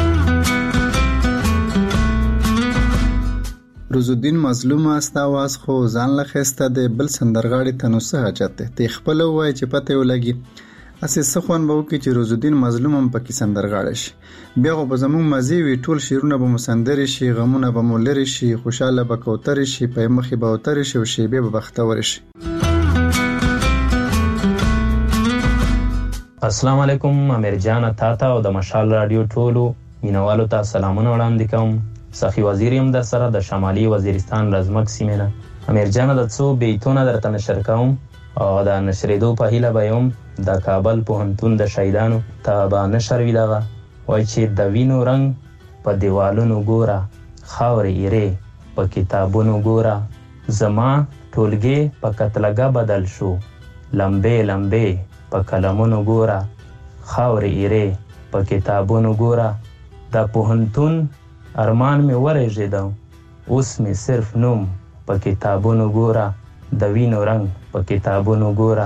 رضا الدین مظلومه ستا آواز خو ځان له ښایسته دی بل سندرغاړي ته نو څه حاجت دی ته یې خپله ووایې چې پته یې ولګي. هسې څه خوند به وکړي چې رضا الدین مظلوم هم پکې سندرغاړی شي. بیا خو به زموږ مزې وي ټول شعرونه به مو سندرې شي غمونه به مو لرې شي خوشحاله به کوترې شي پی مخې به اوترې شي او شیبې به بختورې شي. السلام علیکم امیر جان تا ته او د مشال رادیو ټولو مینوالو ته سلامونه وړاندې کوم. سخی وزیر یم در سره د شمالي وزیرستان رزمک سیمې نه. امیر جان د څو بیتونه درته نشر کوم او د نشریدو په هیله به یم. د کابل پوهنتون د شهیدانو ته به نشر وي دغه وایي چې د وینو رنګ په دیوالونو ګوره خاورې ایرې په کتابونو ګوره زما ټولګې په کتلګه بدل شو لمبې لمبې په کلمونو ګوره خاورې ایرې په کتابونو ګوره د پوهنتون ارمان مې ورژېده اوس مې صرف نوم په کتابونو ګوره د وینو رنګ په کتابونو ګوره.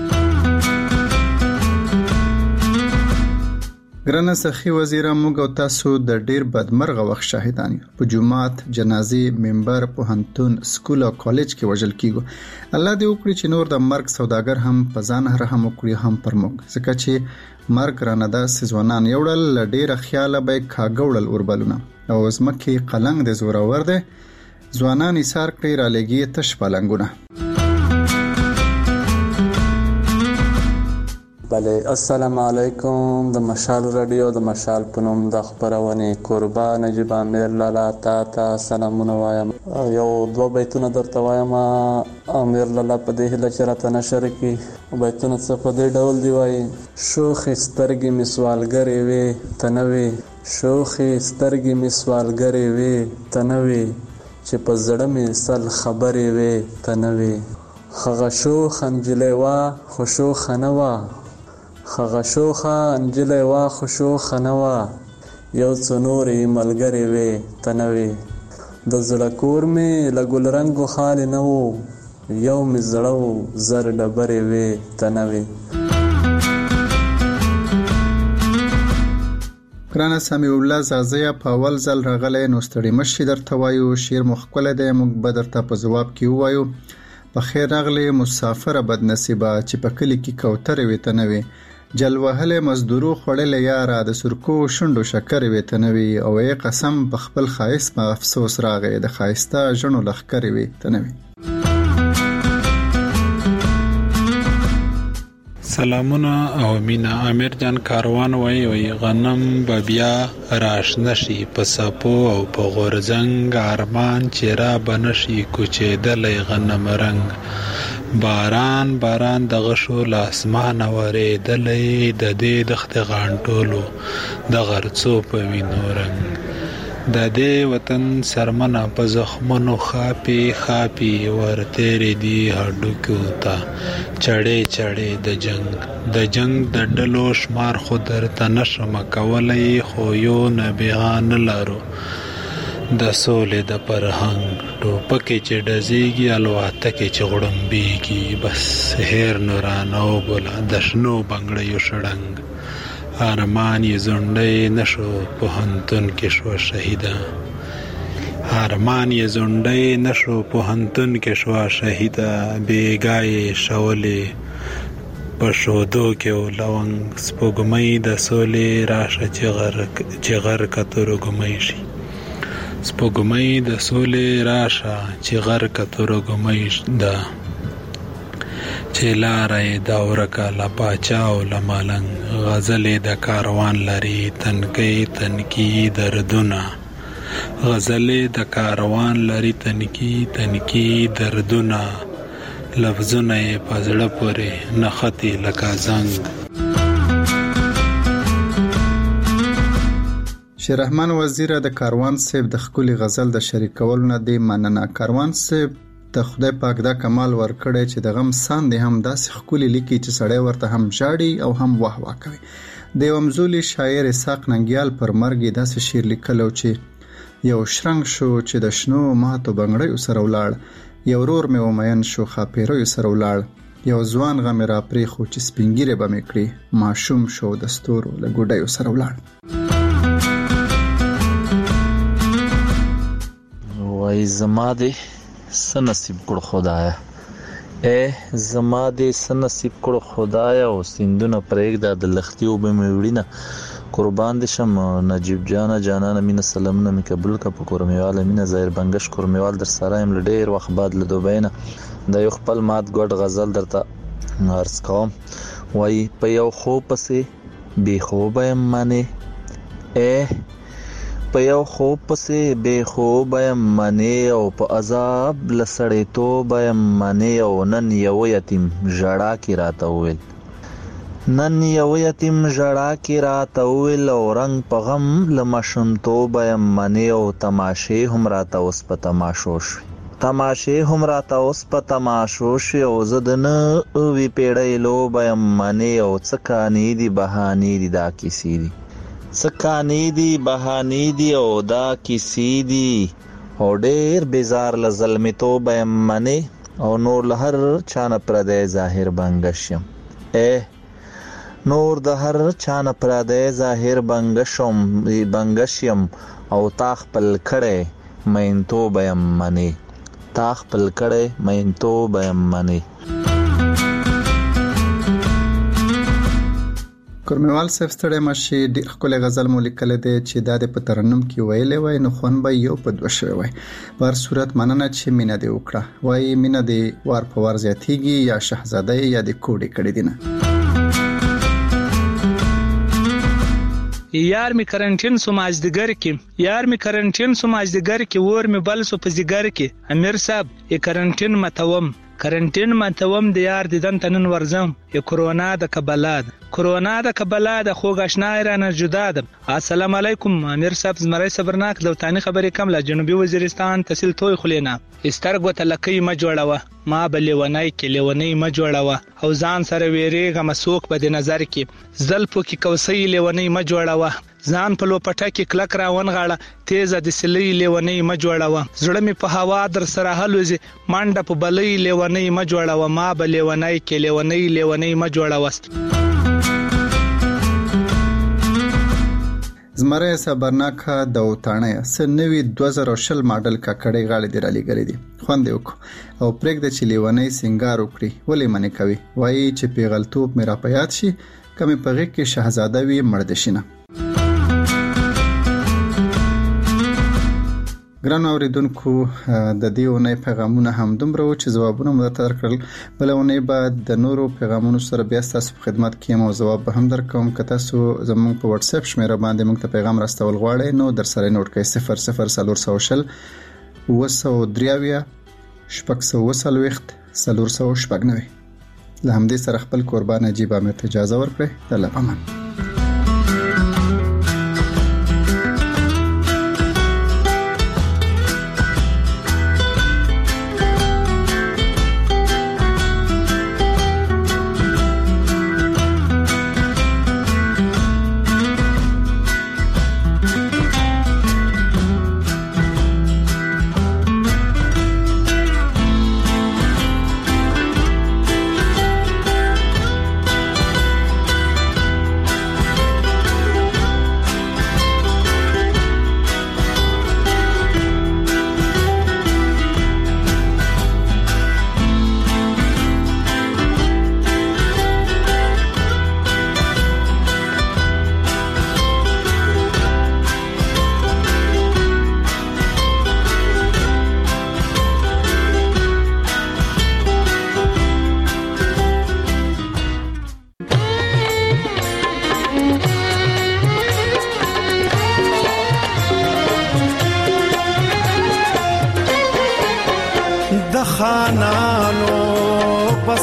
ګرانه سخی وزیره موږ او تاسو د ډیر بدمرغه وخت شاهدان یو. په جومات جنازې منبر پوهنتون سکول او کالج کې وژل کیږو. الله دې وکړي چې نور د مرګ سوداګر هم په ځان رحم وکړي هم پر موږ ځکه چې مرګ رانه داسې ځوانان یوړل له ډیره خیاله به کاږه وړل اوربلونه او ځمکې قلنګ د زورور دی ځوانان ایثار کړي رالېږي تش پلنګونه. بله السلام علیکم د مشال رادیو د مشال په نوم د خپرونې کوربه نجیب امیر لالا تا ته سلامونه وایم. یو دوه بیتونه درته وایم امیر لالا په دې هیله چې راته نشر کړي. بیتونه څه په دې ډول دی وایي شوخې سترګې مې سوالګرې وې ته نه وې شوخې سترګې مې سوالګرې وې ته نه وې چې په زړه مې سل خبرې وې ته نه وې هغه شوخه نجلۍ وه خو شوخه نه وه هغه شوخه نجلۍ وه خو شوخه نه وه یو څو نورې ملګرې وې ته نه وې د زړه کور مې له ګلرنګو خالي نه و یو مې زړه و زر ډبرې وې ته نه وې. ګرانه سمیع الله زازیه په اول ځل راغلی نو ستړي مشي درته وایو شعر مو ښکلی دی موږ به درته په ځواب کې ووایو په خیر راغلی مسافره بدنصیبه چې په کلي کې کوترې وې ته نه وې جل وهلې مزدورو خوړلې یاره د سرکو شونډو شکرې وې ته نه وې او یې قسم په خپل ښایست په افسوس راغی د ښایسته ژڼو لښکرې وې ته نه وې. سلامونه او مینا امیر جان کاروان وای وای غنم به بیا راشنه شي په سپو او په غورځنګ ارمان چیرې بنشي کوچېدلې غنم رنگ باران باران د غشو لاسمان ورېدلې د دې دخت غانټولو د غرڅو په وینو رنگ د دې وطن سرمنه په زخمونو خاپي خاپي ورتېرې دي هډوکو ته چړې چړې د جنگ د جنگ د ډلو شمار خو درته نشم کولی خو یو نبیغان لرو د سولې د فرهنګ ټوپکې چې ډزیږي الوتکې چې غړمبیږي بس هیر نورانه وبوله د شنو بنګړیو شړنګ ارمان یې زونډی نشو پوهنتون کې شوه شهیده ارمان یې زونډی نشو پوهنتون کې شوه شهیده بېګا یې شولې په شودو کې و لونګ سپوږمۍ د سولې راشه چې غر کتور ګمۍ شي سپوږمۍ د سولې راشه چې غر کتور ګمۍ ده چې لاره یې دا ورکه له پاچا او له ملنګ غزلې د کاروان لري تنکۍ تنکي دردونه غزلې د کاروان لري تنکي تنکي دردونه لفظونه یې په زړه پورې نښتي لکه زنګ. شیررحمان وزیر د کاروان صاحب د ښکلي غزل د شریکولو نه دی مننه. کاروان صاحب ته خدای پاک دا کمال ورکړی چې د غم ساندې هم داسې ښکلي لیکي چې سړی ورته هم ژاړي او هم واه واه کوي. د یو همزولي شاعر اسحاق ننګیال پر مرګ یې داسې شعر لیکلی چې یو شرنګ شو چې د شنو ماتو بنګړیو سره ولاړ، یو ورور مې ومین شو ښاپیریو سره ولاړ، یو ځوان غم یې راپرېښو چې سپین ږیرې به مې کړي، ماشوم شو د ستورو له ګوډیو سره ولاړ. وای زما دې څه نصیب کړو خدایا، اے زما دې څه نصیب کړو خدایا، او سیندونه پرېږده د لښتي اوبه مې وړینه، قربان دې شم نجیب جانه جانانه مینه سلامونه مې قبول که په کورمیواله مینه. ظاهر بنګش کورمیوال در سره یم له ډېر وخت بعد له دوبۍ نه د یو خپل مات ګډ غزل درته عرض کوم. وایي په یو خوب پسې بې خوبه یم منې، اے په یو خوب پسې بې خوبه یم منې، او په عذاب له سړیتوبه یم منې، او نن یو یتیم ژړا کې راته وویل نن یو یتیم ژړا کې راته وویل، او رنګ په غم له ماشومتوبه یم منې، او تماشې هم راته اوس په تماشو شوې تماشې هم راته اوس په تماشو شوې، او زه د نوې پیړۍ لوبه یم منې، او څه کانې دي بهانې دي دا کیسې دي څه کانې دي بهانې دي او دا کیسې دي، او ډېر بیزار له ظلمتوبه یم منې، او نور له هر چا نه پردی ظاهر بنګش یم، اے نور د هر چا نه پردی ظاهر بنګش یم، او تا خپل کړی مینتوبه یم منې تا خپل کړی مینتوبه یم منې. کورمیوال صاحب ستړی مشي ډېر ښکلی غزل مو لیکلی دی چې دا د په ترنم کې ویلی وای نو خوند به یو په دوه شوی وای. په هر صورت مننه چې مینه دې وکړه. وایي مینه دې وار په وار زیاتیږي، یا شهزاده یا دې کوډې کړې دي نه. یار می کرنټین سو مازدیګر کې یار می کرنټین سو مازدیګر کې ور می بل سو په زیګر کې امیر صاحب ی کرنټین متوم کرنټین متوم د یار دیدن تنن ورزم ی کرونا د کبلاد کرونا د کبلاد خو غشنا ایران جدا ده. السلام علیکم امیر صاحب زمری صبرناک دوتانی خبرې کم له جنوبي وزیرستان تحصیل توي خلینا استرګو تلکې ما جوړاوه ما بلېونای کې لیونی ما جوړاوه، او ځان سره ویریږه مسوک په دې نظر کې زلفو کې کوسې لیونی ما جوړاوه، ځان په لوپټه کې کلک را ونغاړه تیزه د سلی لیونی ما جوړاوه، زړه می په هوا در سره حلوزي منډه په بلې لیونی ما جوړاوه، ما بلېونای کې لیونی لیونی ما جوړاوه. زمری صبرناک د وطانه سنوي دوه زره شل ماډل کاکړې غاړې دی را لګرې دي خوند وکړو او پرېږده چې لیونی سنگار وکړي ولې منې کوي. وایي چې پیغلتوب مې را په یاد شي کمې په غېږ کې شهزاده وي مړ د شي نه. ګران اوریدونکو د دې اونۍ پیغامونه هم دومره و چې ځوابونه مو درته درکړل. بله اونۍ به د نورو پیغامونو سره بیا ستاسو په خدمت کې یم او ځواب به هم درکوم. که تاسو زموږ په واتس اپ شمېره باندې موږ ته پیغام راستول غواړئ نو در سره نوټ کړئ صفر صفر څلور سوه شل اوه سوه درې اویا شپږ سوه اوه څلوېښت څلور سوه شپږ نوي. له همدې سره خپل قربان نجیب امیر ته اجازه ورکړئ. د الله په امان.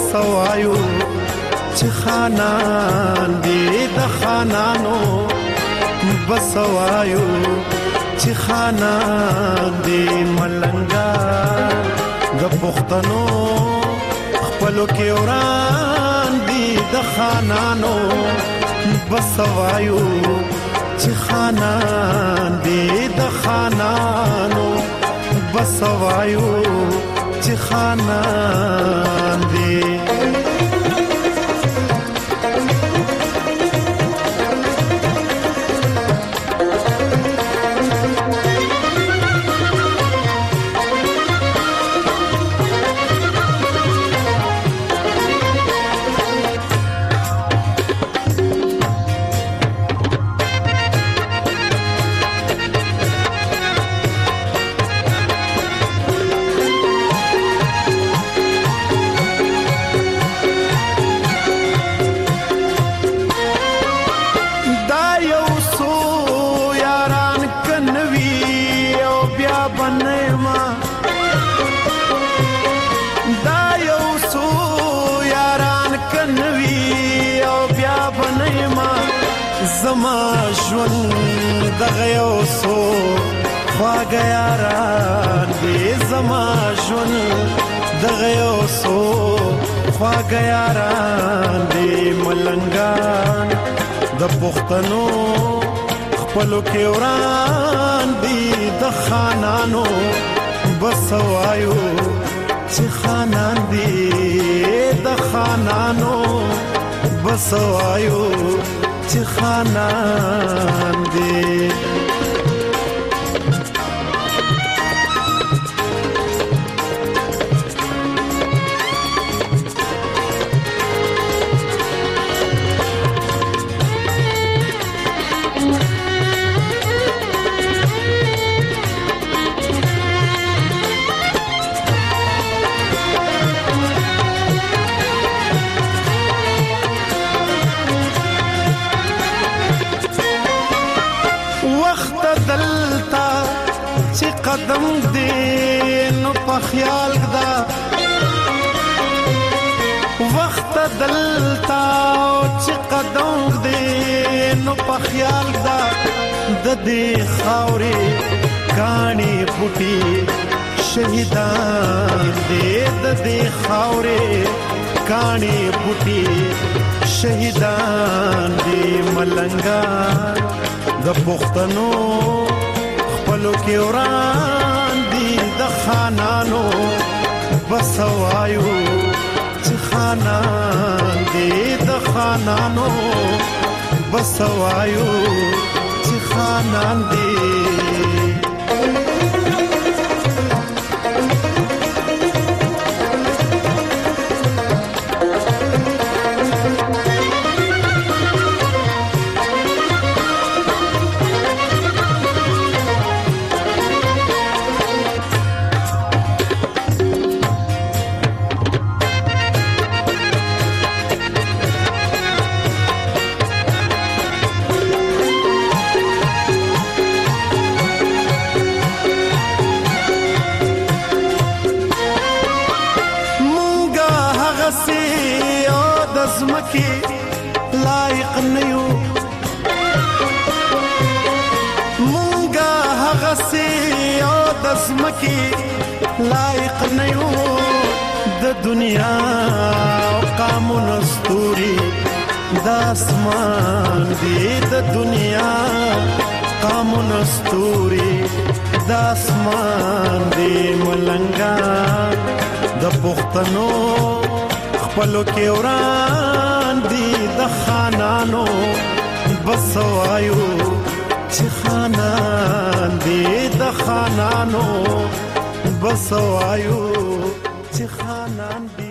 بسوایو چې خانان دې د خانانو بسوایو چې خانان دې ملنګا د پښتنو خپلو کې وران دي د خانانو بسوایو چې خانان دې د خانانو بسوایو چې خانان دې زما ژوند دغه یو څو خواږه یاران دي زما ژوند دغه یو څو خواږه یاران دي ملنګان د پښتنو خپلو کې وران دي د خانانو بسوایو چې خانان دي د خانانو بسوایو چې خانان دي قدم دې نو په خیال دا وخت دلتا چې قدم دې نو په خیال دا د دې خاورې کانی پټي شهیدان دې د دې خاورې کانی پټي شهیدان دې ملنګان د پښتنو خپلو کې وران دي د خانانو بسوایو چې خانان دي د خانانو بسوایو چې خانان دي لایق نیو مونږه هغه سي او د سمکی لایق نیو د دنیا قامون استوري د اسمان دی د دنیا قامون استوري د اسمان دی ملنګا د پښتنو خپلو کې وران دي د خانانو بسوایو چې خانان دي د خانانو بسوایو چې خانان دي